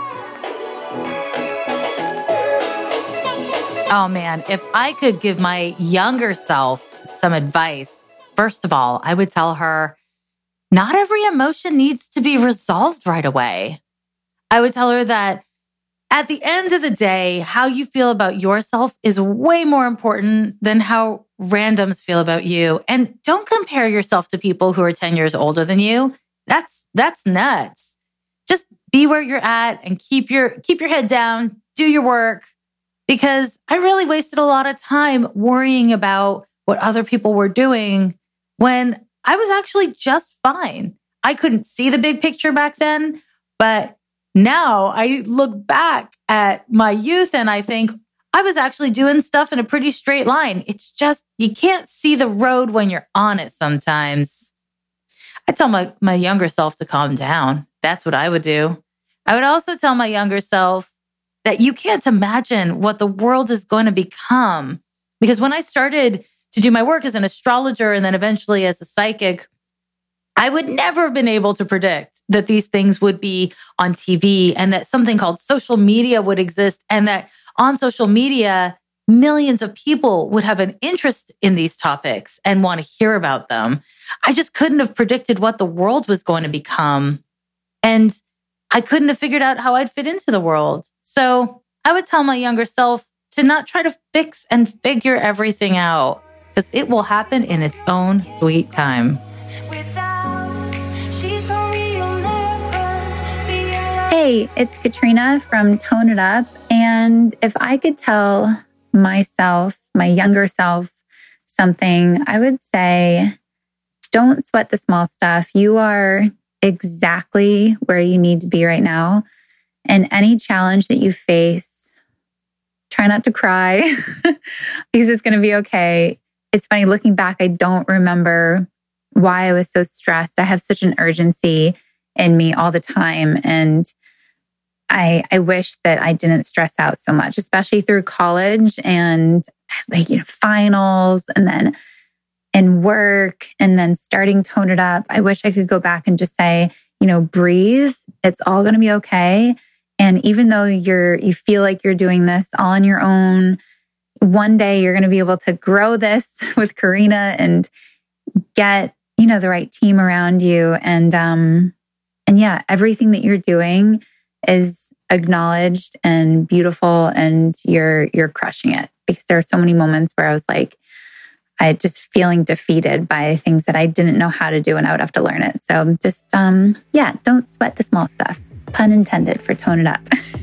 Oh man, if I could give my younger self some advice, first of all, I would tell her, not every emotion needs to be resolved right away. I would tell her that at the end of the day, how you feel about yourself is way more important than how randoms feel about you. And don't compare yourself to people who are ten years older than you. That's that's nuts. Just be where you're at and keep your keep your head down, do your work. Because I really wasted a lot of time worrying about what other people were doing when I was actually just fine. I couldn't see the big picture back then, but now I look back at my youth and I think I was actually doing stuff in a pretty straight line. It's just, you can't see the road when you're on it sometimes. I tell my, my younger self to calm down. That's what I would do. I would also tell my younger self that you can't imagine what the world is going to become. Because when I started to do my work as an astrologer and then eventually as a psychic, I would never have been able to predict that these things would be on T V and that something called social media would exist and that on social media, millions of people would have an interest in these topics and want to hear about them. I just couldn't have predicted what the world was going to become. And I couldn't have figured out how I'd fit into the world. So I would tell my younger self to not try to fix and figure everything out because it will happen in its own sweet time. Hey, it's Katrina from Tone It Up. And if I could tell myself, my younger self, something, I would say, don't sweat the small stuff. You are exactly where you need to be right now. And any challenge that you face, try not to cry because it's going to be okay. It's funny, looking back, I don't remember why I was so stressed. I have such an urgency in me all the time. And I I wish that I didn't stress out so much, especially through college and like, you know, finals and then in work and then starting Tone It Up. I wish I could go back and just say, you know, breathe. It's all going to be okay. And even though you're you feel like you're doing this all on your own, one day you're going to be able to grow this with Karina and get, you know, the right team around you. And um and yeah, everything that you're doing is acknowledged and beautiful, and you're you're crushing it. Because there are so many moments where I was like, I just feeling defeated by things that I didn't know how to do, and I would have to learn it. So just um, yeah, don't sweat the small stuff. Pun intended for Tone It Up.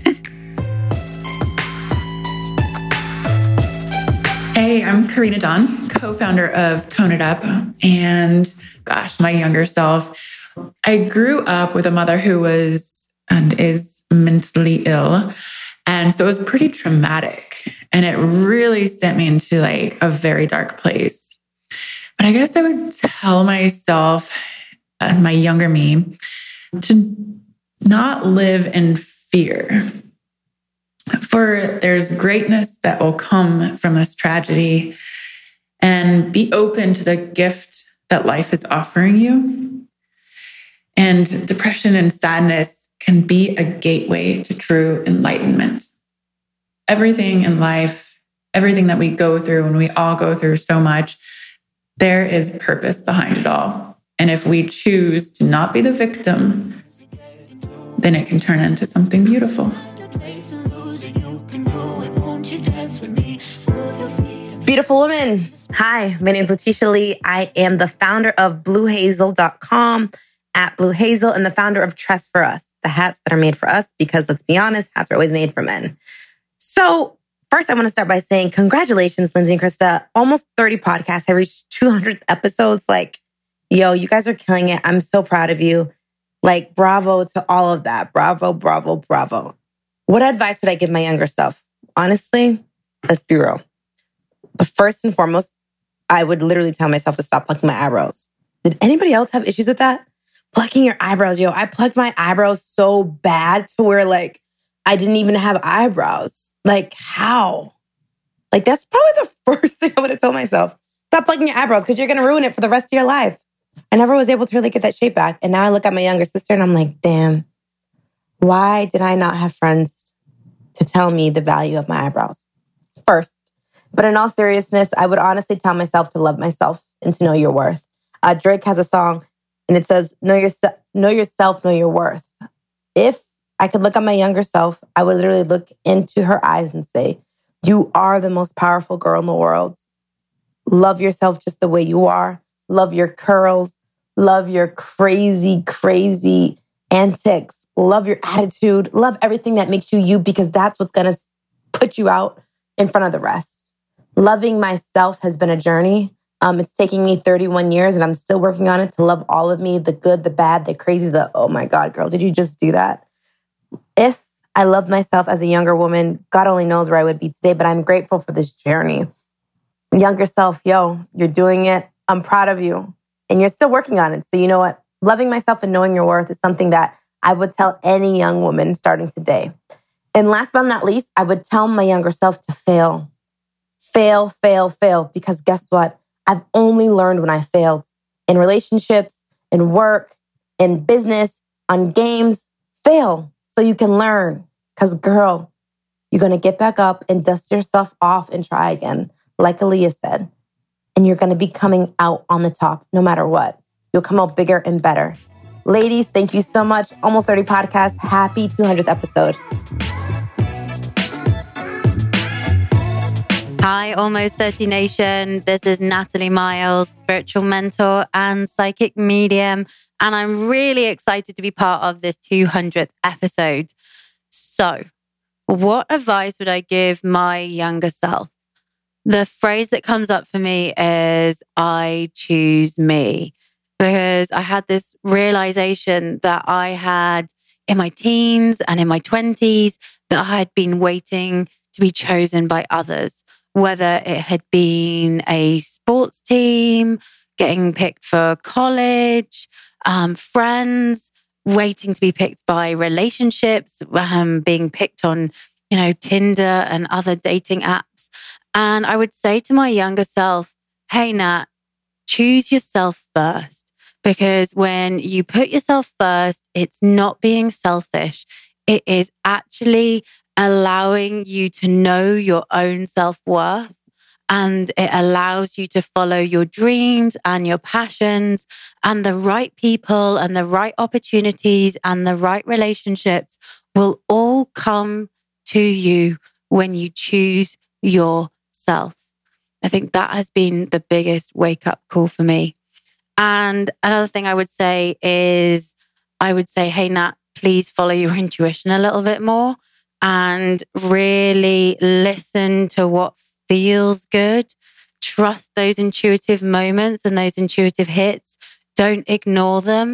Hey, I'm Karina Dawn, co-founder of Tone It Up, and gosh, my younger self. I grew up with a mother who was and is mentally ill. And so it was pretty traumatic. And it really sent me into like a very dark place. But I guess I would tell myself, uh, my younger me, to not live in fear. For there's greatness that will come from this tragedy, and be open to the gift that life is offering you. And depression and sadness can be a gateway to true enlightenment. Everything in life, everything that we go through, and we all go through so much, there is purpose behind it all. And if we choose to not be the victim, then it can turn into something beautiful. Beautiful woman. Hi, my name is Letitia Lee. I am the founder of blue hazel dot com, at Blue Hazel, and the founder of Trust for Us, the hats that are made for us, because let's be honest, hats are always made for men. So first, I want to start by saying congratulations, Lindsay and Krista. Almost thirty podcasts. I reached two hundred episodes. Like, yo, you guys are killing it. I'm so proud of you. Like, bravo to all of that. Bravo, bravo, bravo. What advice would I give my younger self? Honestly, let's be real. But first and foremost, I would literally tell myself to stop plucking my eyebrows. Did anybody else have issues with that? Plucking your eyebrows, yo. I plucked my eyebrows so bad to where, like, I didn't even have eyebrows. Like, how? Like, that's probably the first thing I would have told myself. Stop plucking your eyebrows because you're going to ruin it for the rest of your life. I never was able to really get that shape back. And now I look at my younger sister and I'm like, damn, why did I not have friends to tell me the value of my eyebrows first? But in all seriousness, I would honestly tell myself to love myself and to know your worth. Uh, Drake has a song and it says, know, your, know yourself, know your worth. If I could look at my younger self, I would literally look into her eyes and say, you are the most powerful girl in the world. Love yourself just the way you are. Love your curls. Love your crazy, crazy antics. Love your attitude. Love everything that makes you you, because that's what's going to put you out in front of the rest. Loving myself has been a journey. Um, it's taking me thirty-one years and I'm still working on it to love all of me, the good, the bad, the crazy, the, oh my God, girl, did you just do that? If I loved myself as a younger woman, God only knows where I would be today, but I'm grateful for this journey. Younger self, yo, you're doing it. I'm proud of you. And you're still working on it. So you know what? Loving myself and knowing your worth is something that I would tell any young woman starting today. And last but not least, I would tell my younger self to fail. Fail, fail, fail. Because guess what? I've only learned when I failed. In relationships, in work, in business, on games. Fail so you can learn. Because girl, you're going to get back up and dust yourself off and try again. Like Aaliyah said. And you're going to be coming out on the top no matter what. You'll come out bigger and better. Ladies, thank you so much. Almost thirty podcasts. Happy two hundredth episode. Hi, Almost thirty Nation. This is Natalie Miles, spiritual mentor and psychic medium. And I'm really excited to be part of this two hundredth episode. So, what advice would I give my younger self? The phrase that comes up for me is, I choose me. Because I had this realization that I had in my teens and in my twenties that I had been waiting to be chosen by others. Whether it had been a sports team, getting picked for college, um, friends, waiting to be picked by relationships, um, being picked on, you know, Tinder and other dating apps. And I would say to my younger self, hey, Nat, choose yourself first. Because when you put yourself first, it's not being selfish. It is actually allowing you to know your own self-worth, and it allows you to follow your dreams and your passions, and the right people and the right opportunities and the right relationships will all come to you when you choose yourself. I think that has been the biggest wake-up call for me. And another thing I would say is, I would say, hey, Nat, please follow your intuition a little bit more and really listen to what feels good. Trust those intuitive moments and those intuitive hits. Don't ignore them.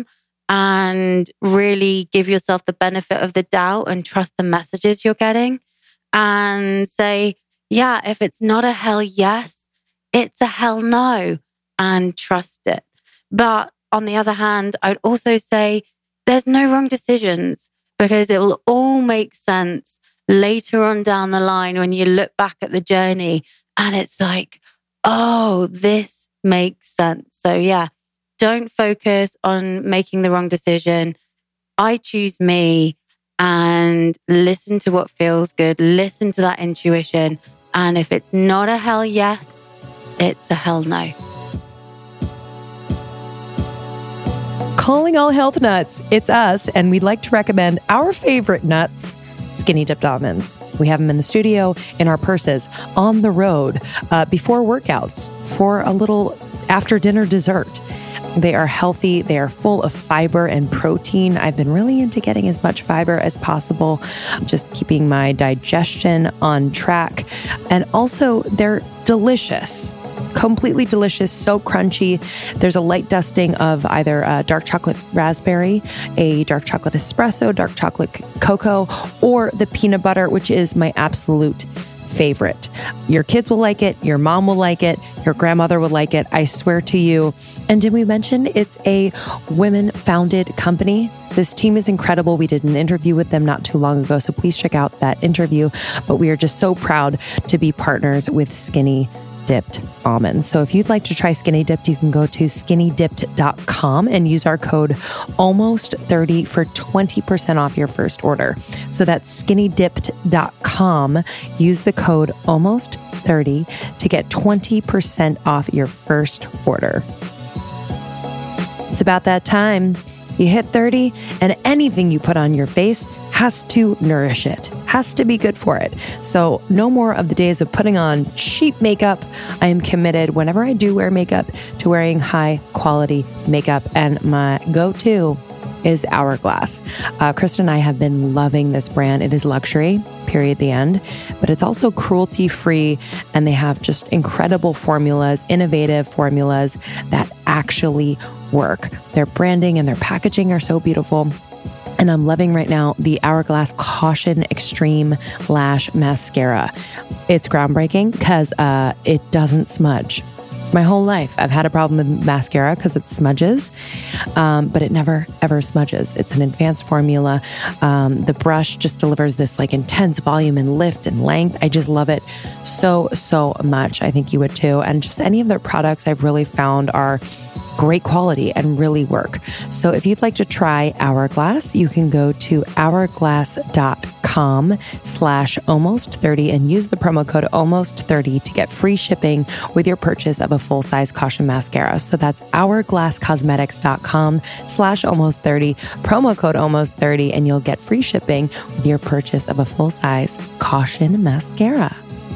and really give yourself the benefit of the doubt and trust the messages you're getting and say, yeah, if it's not a hell yes, it's a hell no, and trust it. But on the other hand, I'd also say there's no wrong decisions because it will all make sense later on down the line when you look back at the journey and it's like, oh, this makes sense. So yeah, don't focus on making the wrong decision. I choose me and listen to what feels good. Listen to that intuition. And if it's not a hell yes, it's a hell no. Calling all health nuts, it's us, and we'd like to recommend our favorite nuts, Skinny Dipped Almonds. We have them in the studio, in our purses, on the road, uh, before workouts, for a little after dinner dessert. They are healthy. They are full of fiber and protein. I've been really into getting as much fiber as possible, just keeping my digestion on track. And also, they're delicious. Completely delicious, so crunchy. There's a light dusting of either a dark chocolate raspberry, a dark chocolate espresso, dark chocolate cocoa, or the peanut butter, which is my absolute favorite. Your kids will like it. Your mom will like it. Your grandmother will like it. I swear to you. And did we mention it's a women-founded company? This team is incredible. We did an interview with them not too long ago, so please check out that interview. But we are just so proud to be partners with Skinny Dipped Almonds. So if you'd like to try Skinny Dipped, you can go to skinny dipped dot com and use our code almost thirty for twenty percent off your first order. So that's skinny dipped dot com. Use the code almost thirty to get twenty percent off your first order. It's about that time. You hit thirty and anything you put on your face has to nourish it, has to be good for it. So no more of the days of putting on cheap makeup. I am committed whenever I do wear makeup to wearing high quality makeup. And my go-to is Hourglass. Uh, Krista and I have been loving this brand. It is luxury, period, the end. But it's also cruelty-free, and they have just incredible formulas, innovative formulas that actually work. Their branding and their packaging are so beautiful. And I'm loving right now the Hourglass Caution Extreme Lash Mascara. It's groundbreaking because uh, it doesn't smudge. My whole life, I've had a problem with mascara because it smudges, um, but it never, ever smudges. It's an advanced formula. Um, the brush just delivers this like intense volume and lift and length. I just love it so, so much. I think you would too. And just any of their products I've really found are great quality and really work. So if you'd like to try Hourglass, you can go to hourglass dot com slash almost thirty and use the promo code almost thirty to get free shipping with your purchase of a full-size Caution mascara. So that's hourglass cosmetics dot com slash almost thirty, promo code almost thirty, and you'll get free shipping with your purchase of a full-size Caution mascara.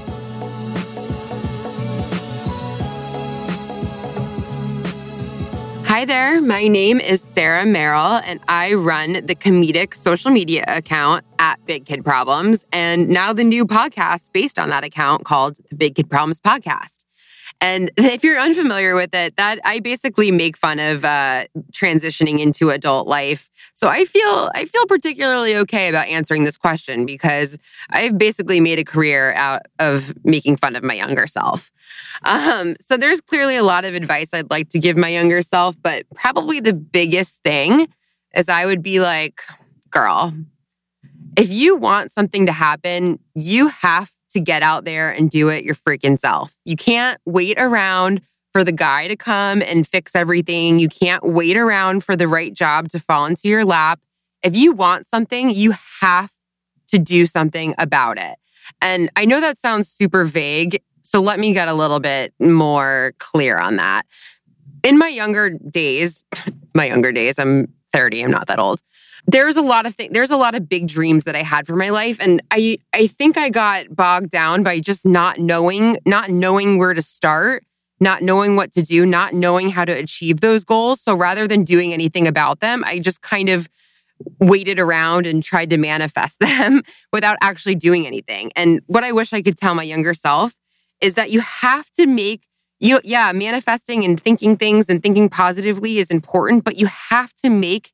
Hi there, my name is Sarah Merrill, and I run the comedic social media account at Big Kid Problems, and now the new podcast based on that account called the Big Kid Problems Podcast. And if you're unfamiliar with it, that I basically make fun of uh, transitioning into adult life. So I feel I feel particularly okay about answering this question because I've basically made a career out of making fun of my younger self. Um, so there's clearly a lot of advice I'd like to give my younger self, but probably the biggest thing is I would be like, girl, if you want something to happen, you have to get out there and do it your freaking self. You can't wait around for the guy to come and fix everything. You can't wait around for the right job to fall into your lap. If you want something, you have to do something about it. And I know that sounds super vague, so let me get a little bit more clear on that. In my younger days, my younger days, I'm thirty, I'm not that old. There's a lot of things, there's a lot of big dreams that I had for my life. And I, I think I got bogged down by just not knowing, not knowing where to start, not knowing what to do, not knowing how to achieve those goals. So rather than doing anything about them, I just kind of waited around and tried to manifest them without actually doing anything. And what I wish I could tell my younger self is that you have to make, you yeah, manifesting and thinking things and thinking positively is important, but you have to make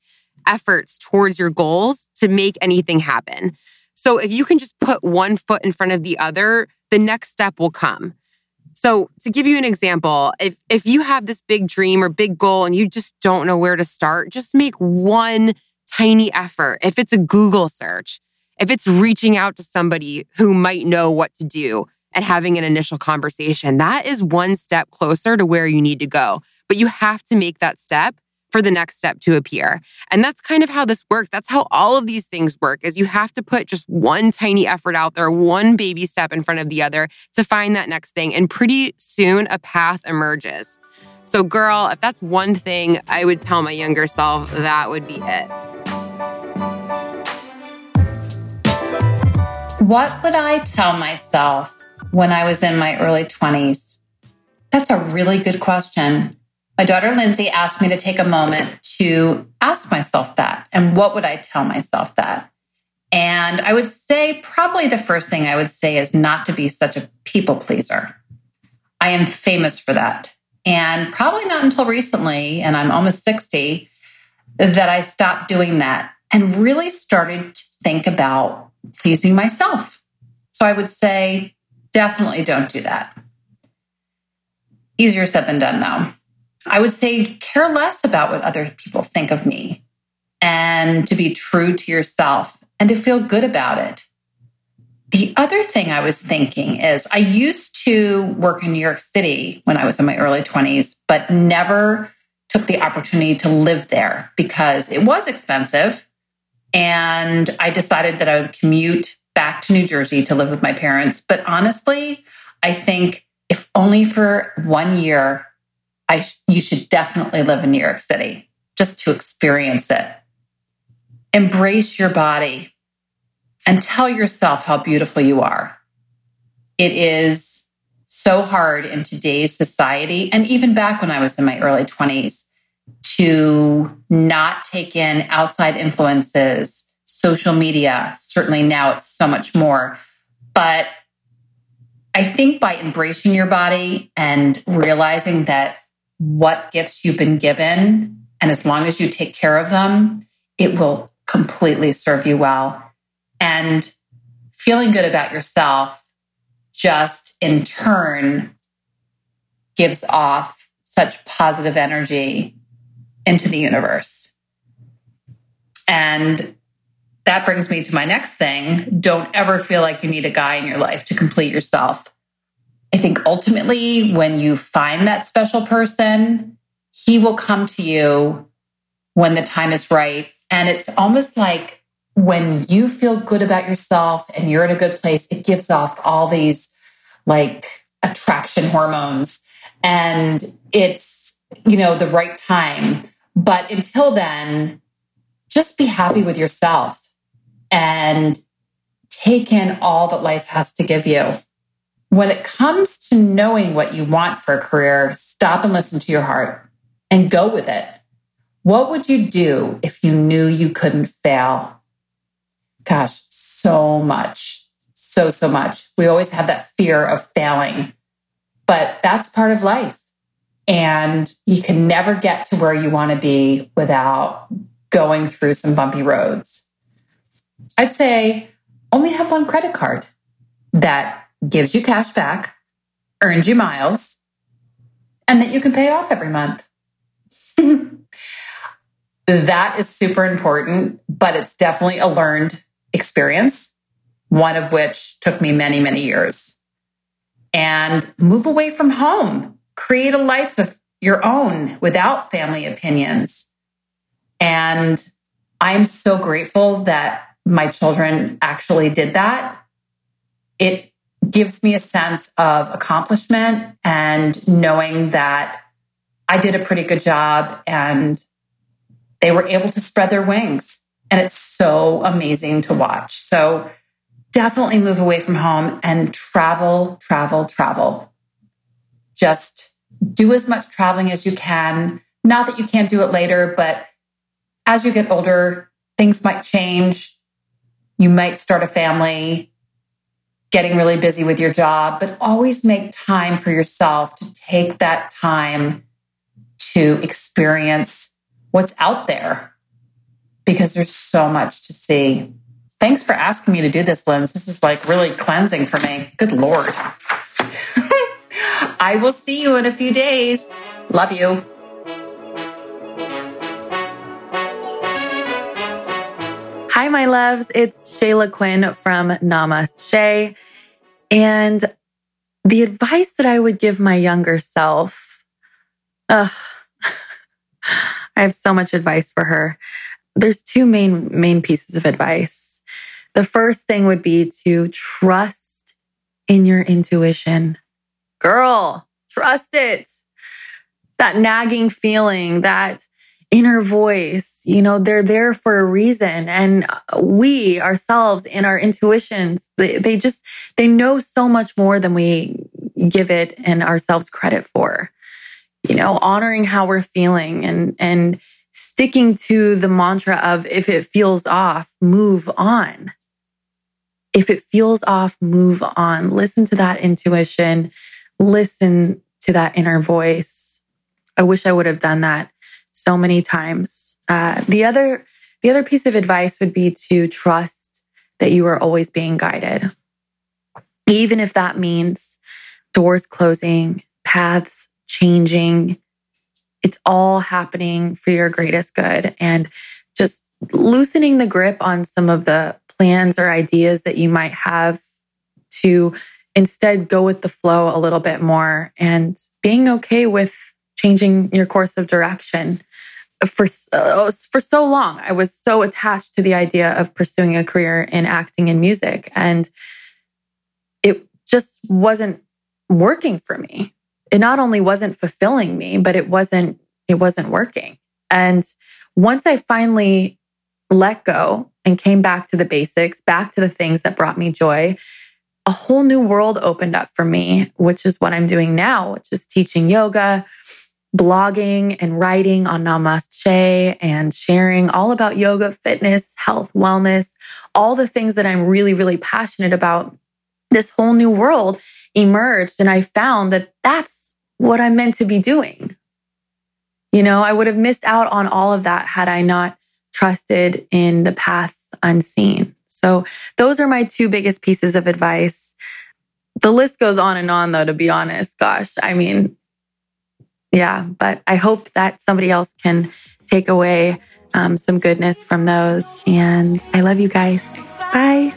efforts towards your goals to make anything happen. So if you can just put one foot in front of the other, the next step will come. So to give you an example, if if you have this big dream or big goal and you just don't know where to start, just make one tiny effort. If it's a Google search, if it's reaching out to somebody who might know what to do and having an initial conversation, that is one step closer to where you need to go. But you have to make that step for the next step to appear. And that's kind of how this works. That's how all of these things work, is you have to put just one tiny effort out there, one baby step in front of the other to find that next thing. And pretty soon a path emerges. So girl, if that's one thing I would tell my younger self, that would be it. What would I tell myself when I was in my early twenties? That's a really good question. My daughter, Lindsay, asked me to take a moment to ask myself that. And what would I tell myself that? And I would say probably the first thing I would say is not to be such a people pleaser. I am famous for that. And probably not until recently, and I'm almost sixty, that I stopped doing that and really started to think about pleasing myself. So I would say, definitely don't do that. Easier said than done, though. I would say care less about what other people think of me and to be true to yourself and to feel good about it. The other thing I was thinking is I used to work in New York City when I was in my early twenties, but never took the opportunity to live there because it was expensive. And I decided that I would commute back to New Jersey to live with my parents. But honestly, I think if only for one year, I, you should definitely live in New York City just to experience it. Embrace your body and tell yourself how beautiful you are. It is so hard in today's society, and even back when I was in my early twenties, to not take in outside influences, social media. Certainly now it's so much more. But I think by embracing your body and realizing that what gifts you've been given, and as long as you take care of them, it will completely serve you well. And feeling good about yourself just in turn gives off such positive energy into the universe. And that brings me to my next thing. Don't ever feel like you need a guy in your life to complete yourself. I think ultimately, when you find that special person, he will come to you when the time is right. And it's almost like when you feel good about yourself and you're in a good place, it gives off all these like attraction hormones. And it's, you know, the right time. But until then, just be happy with yourself and take in all that life has to give you. When it comes to knowing what you want for a career, stop and listen to your heart and go with it. What would you do if you knew you couldn't fail? Gosh, so much, so, so much. We always have that fear of failing, but that's part of life. And you can never get to where you want to be without going through some bumpy roads. I'd say only have one credit card that gives you cash back, earns you miles, and that you can pay off every month. That is super important, but it's definitely a learned experience, one of which took me many, many years. And move away from home. Create a life of your own without family opinions. And I'm so grateful that my children actually did that. It gives me a sense of accomplishment and knowing that I did a pretty good job and they were able to spread their wings. And it's so amazing to watch. So definitely move away from home and travel, travel, travel. Just do as much traveling as you can. Not that you can't do it later, but as you get older, things might change. You might start a family, getting really busy with your job, but always make time for yourself to take that time to experience what's out there. because there's so much to see. Thanks for asking me to do this, Linz. This is like really cleansing for me. Good Lord. I will see you in a few days. Love you. Hi, my loves. It's Shayla Quinn from Namaste. And the advice that I would give my younger self, uh, I have so much advice for her. There's two main, main pieces of advice. The first thing would be to trust in your intuition. Girl, trust it. That nagging feeling, that inner voice, you know, they're there for a reason. And we ourselves in our intuitions, they, they just, they know so much more than we give it and ourselves credit for. You know, honoring how we're feeling and, and sticking to the mantra of if it feels off, move on. If it feels off, move on. Listen to that intuition. Listen to that inner voice. I wish I would have done that so many times. Uh, the other, the other piece of advice would be to trust that you are always being guided. Even if that means doors closing, paths changing, it's all happening for your greatest good. And just loosening the grip on some of the plans or ideas that you might have to instead go with the flow a little bit more and being okay with changing your course of direction. For, uh, for so long, I was so attached to the idea of pursuing a career in acting and music, and it just wasn't working for me. It not only wasn't fulfilling me, but it wasn't, it wasn't working. And once I finally let go and came back to the basics, back to the things that brought me joy, a whole new world opened up for me, which is what I'm doing now, which is teaching yoga, blogging and writing on Namaste, and sharing all about yoga, fitness, health, wellness, all the things that I'm really, really passionate about. This whole new world emerged, and I found that that's what I'm meant to be doing. You know, I would have missed out on all of that had I not trusted in the path unseen. So those are my two biggest pieces of advice. The list goes on and on, though, to be honest. Gosh, I mean, yeah, but I hope that somebody else can take away um, some goodness from those. And I love you guys. Bye.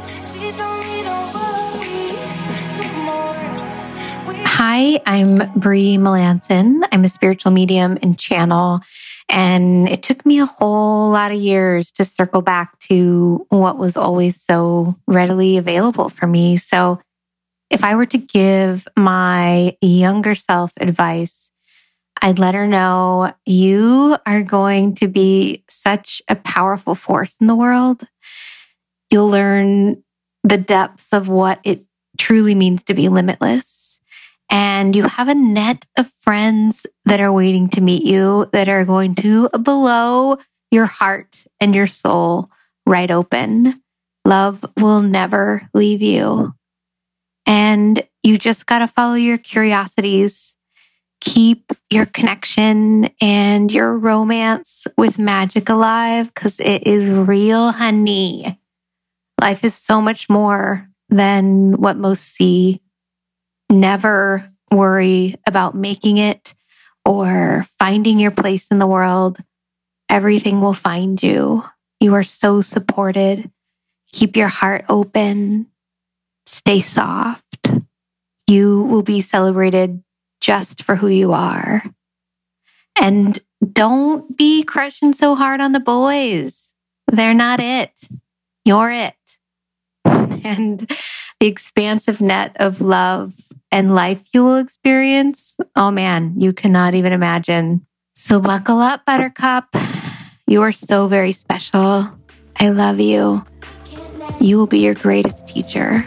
Hi, I'm Bree Melanson. I'm a spiritual medium and channel. And it took me a whole lot of years to circle back to what was always so readily available for me. So if I were to give my younger self advice, I'd let her know you are going to be such a powerful force in the world. You'll learn the depths of what it truly means to be limitless. And you have a net of friends that are waiting to meet you that are going to blow your heart and your soul right open. Love will never leave you. And you just got to follow your curiosities. Keep your connection and your romance with magic alive because it is real, honey. Life is so much more than what most see. Never worry about making it or finding your place in the world. Everything will find you. You are so supported. Keep your heart open. Stay soft. You will be celebrated just for who you are. And don't be crushing so hard on the boys. They're not it. You're it. And the expansive net of love and life you will experience, oh man, you cannot even imagine. So buckle up, Buttercup. You are so very special. I love you. You will be your greatest teacher.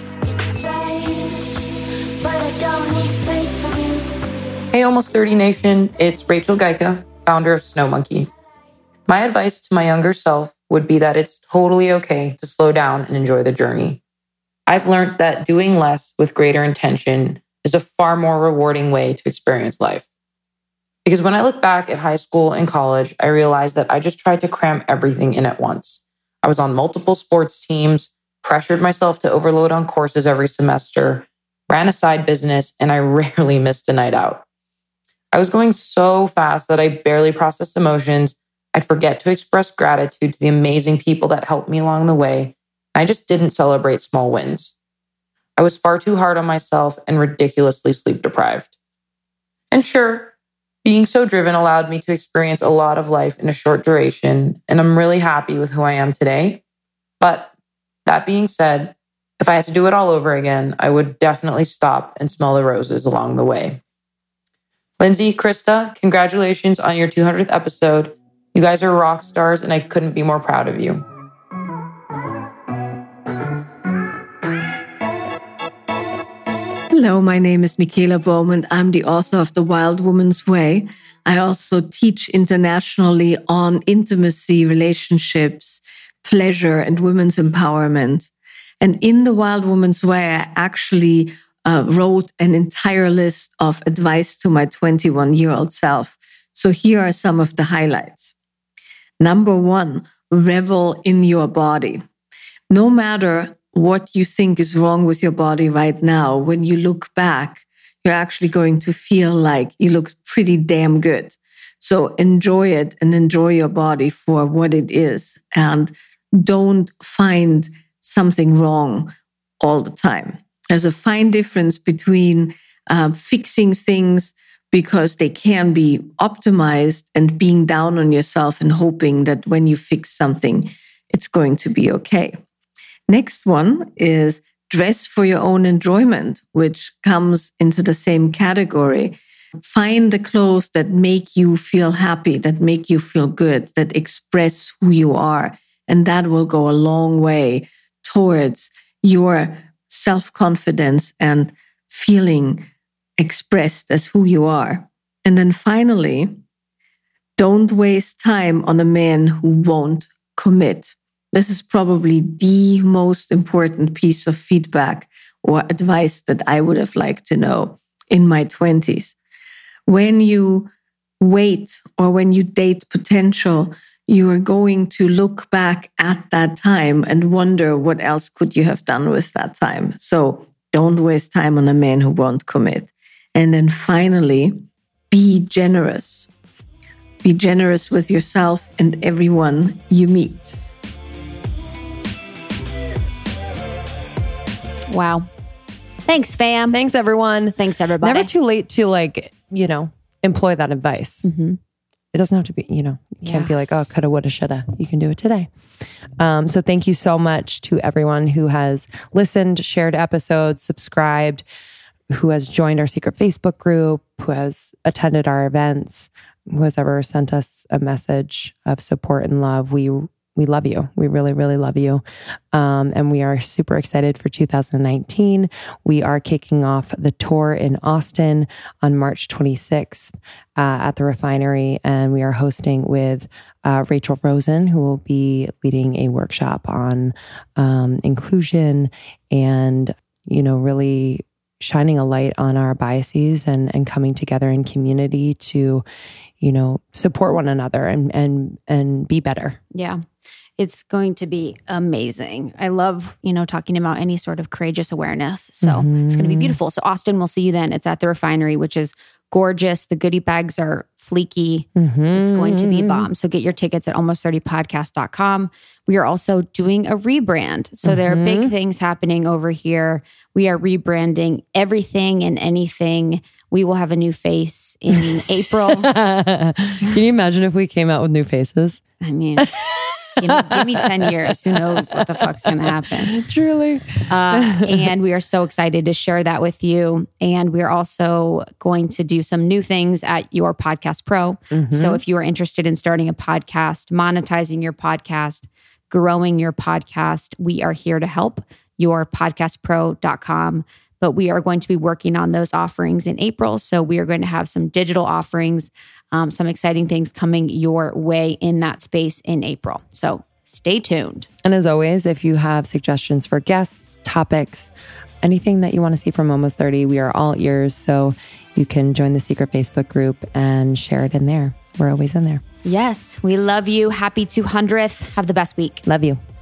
Hey, Almost thirty Nation, it's Rachel Geika, founder of Snow Monkey. My advice to my younger self would be that it's totally okay to slow down and enjoy the journey. I've learned that doing less with greater intention is a far more rewarding way to experience life. Because when I look back at high school and college, I realized that I just tried to cram everything in at once. I was on multiple sports teams, pressured myself to overload on courses every semester, ran a side business, and I rarely missed a night out. I was going so fast that I barely processed emotions. I'd forget to express gratitude to the amazing people that helped me along the way. I just didn't celebrate small wins. I was far too hard on myself and ridiculously sleep deprived. And sure, being so driven allowed me to experience a lot of life in a short duration, and I'm really happy with who I am today. But that being said, if I had to do it all over again, I would definitely stop and smell the roses along the way. Lindsay, Krista, congratulations on your two hundredth episode. You guys are rock stars, and I couldn't be more proud of you. Hello, my name is Michaela Bowman. I'm the author of The Wild Woman's Way. I also teach internationally on intimacy, relationships, pleasure, and women's empowerment. And in The Wild Woman's Way, I actually uh, wrote an entire list of advice to my twenty-one-year-old self. So here are some of the highlights. Number one, revel in your body. No matter what you think is wrong with your body right now, when you look back, you're actually going to feel like you look pretty damn good. So enjoy it and enjoy your body for what it is. And don't find something wrong all the time. There's a fine difference between uh, fixing things because they can be optimized and being down on yourself and hoping that when you fix something, it's going to be okay. Next one is dress for your own enjoyment, which comes into the same category. Find the clothes that make you feel happy, that make you feel good, that express who you are. And that will go a long way towards your self-confidence and feeling expressed as who you are. And then finally, don't waste time on a man who won't commit. This is probably the most important piece of feedback or advice that I would have liked to know in my twenties. When you wait or when you date potential, you are going to look back at that time and wonder what else could you have done with that time. So don't waste time on a man who won't commit. And then finally, be generous. Be generous with yourself and everyone you meet. Wow. Thanks, fam. Thanks, everyone. Thanks, everybody. Never too late to, like, you know, employ that advice. Mm-hmm. It doesn't have to be, you know, you can't Yes. be like, oh, coulda, woulda, shoulda. You can do it today. Um, so thank you so much to everyone who has listened, shared episodes, subscribed, who has joined our secret Facebook group, who has attended our events, who has ever sent us a message of support and love. We we love you. We really, really love you. Um, and we are super excited for two thousand nineteen. We are kicking off the tour in Austin on March twenty-sixth uh, at the Refinery. And we are hosting with uh, Rachel Rosen, who will be leading a workshop on um, inclusion and, you know, really shining a light on our biases and, and coming together in community to, you know, support one another and, and, and be better. Yeah. It's going to be amazing. I love, you know, talking about any sort of courageous awareness. So mm-hmm. it's going to be beautiful. So Austin, we'll see you then. It's at the Refinery, which is gorgeous. The goodie bags are fleeky. Mm-hmm. It's going to be bomb. So get your tickets at almost thirty podcast dot com. We are also doing a rebrand. So mm-hmm. there are big things happening over here. We are rebranding everything and anything. We will have a new face in April. Can you imagine if we came out with new faces? I mean... You know, give me ten years. Who knows what the fuck's going to happen? Truly. Uh, and we are so excited to share that with you. And we're also going to do some new things at Your Podcast Pro. Mm-hmm. So if you are interested in starting a podcast, monetizing your podcast, growing your podcast, we are here to help. your podcast pro dot com. But we are going to be working on those offerings in April. So we are going to have some digital offerings, um, some exciting things coming your way in that space in April. So stay tuned. And as always, if you have suggestions for guests, topics, anything that you want to see from Almost thirty, we are all ears. So you can join the secret Facebook group and share it in there. We're always in there. Yes. We love you. Happy two hundredth. Have the best week. Love you.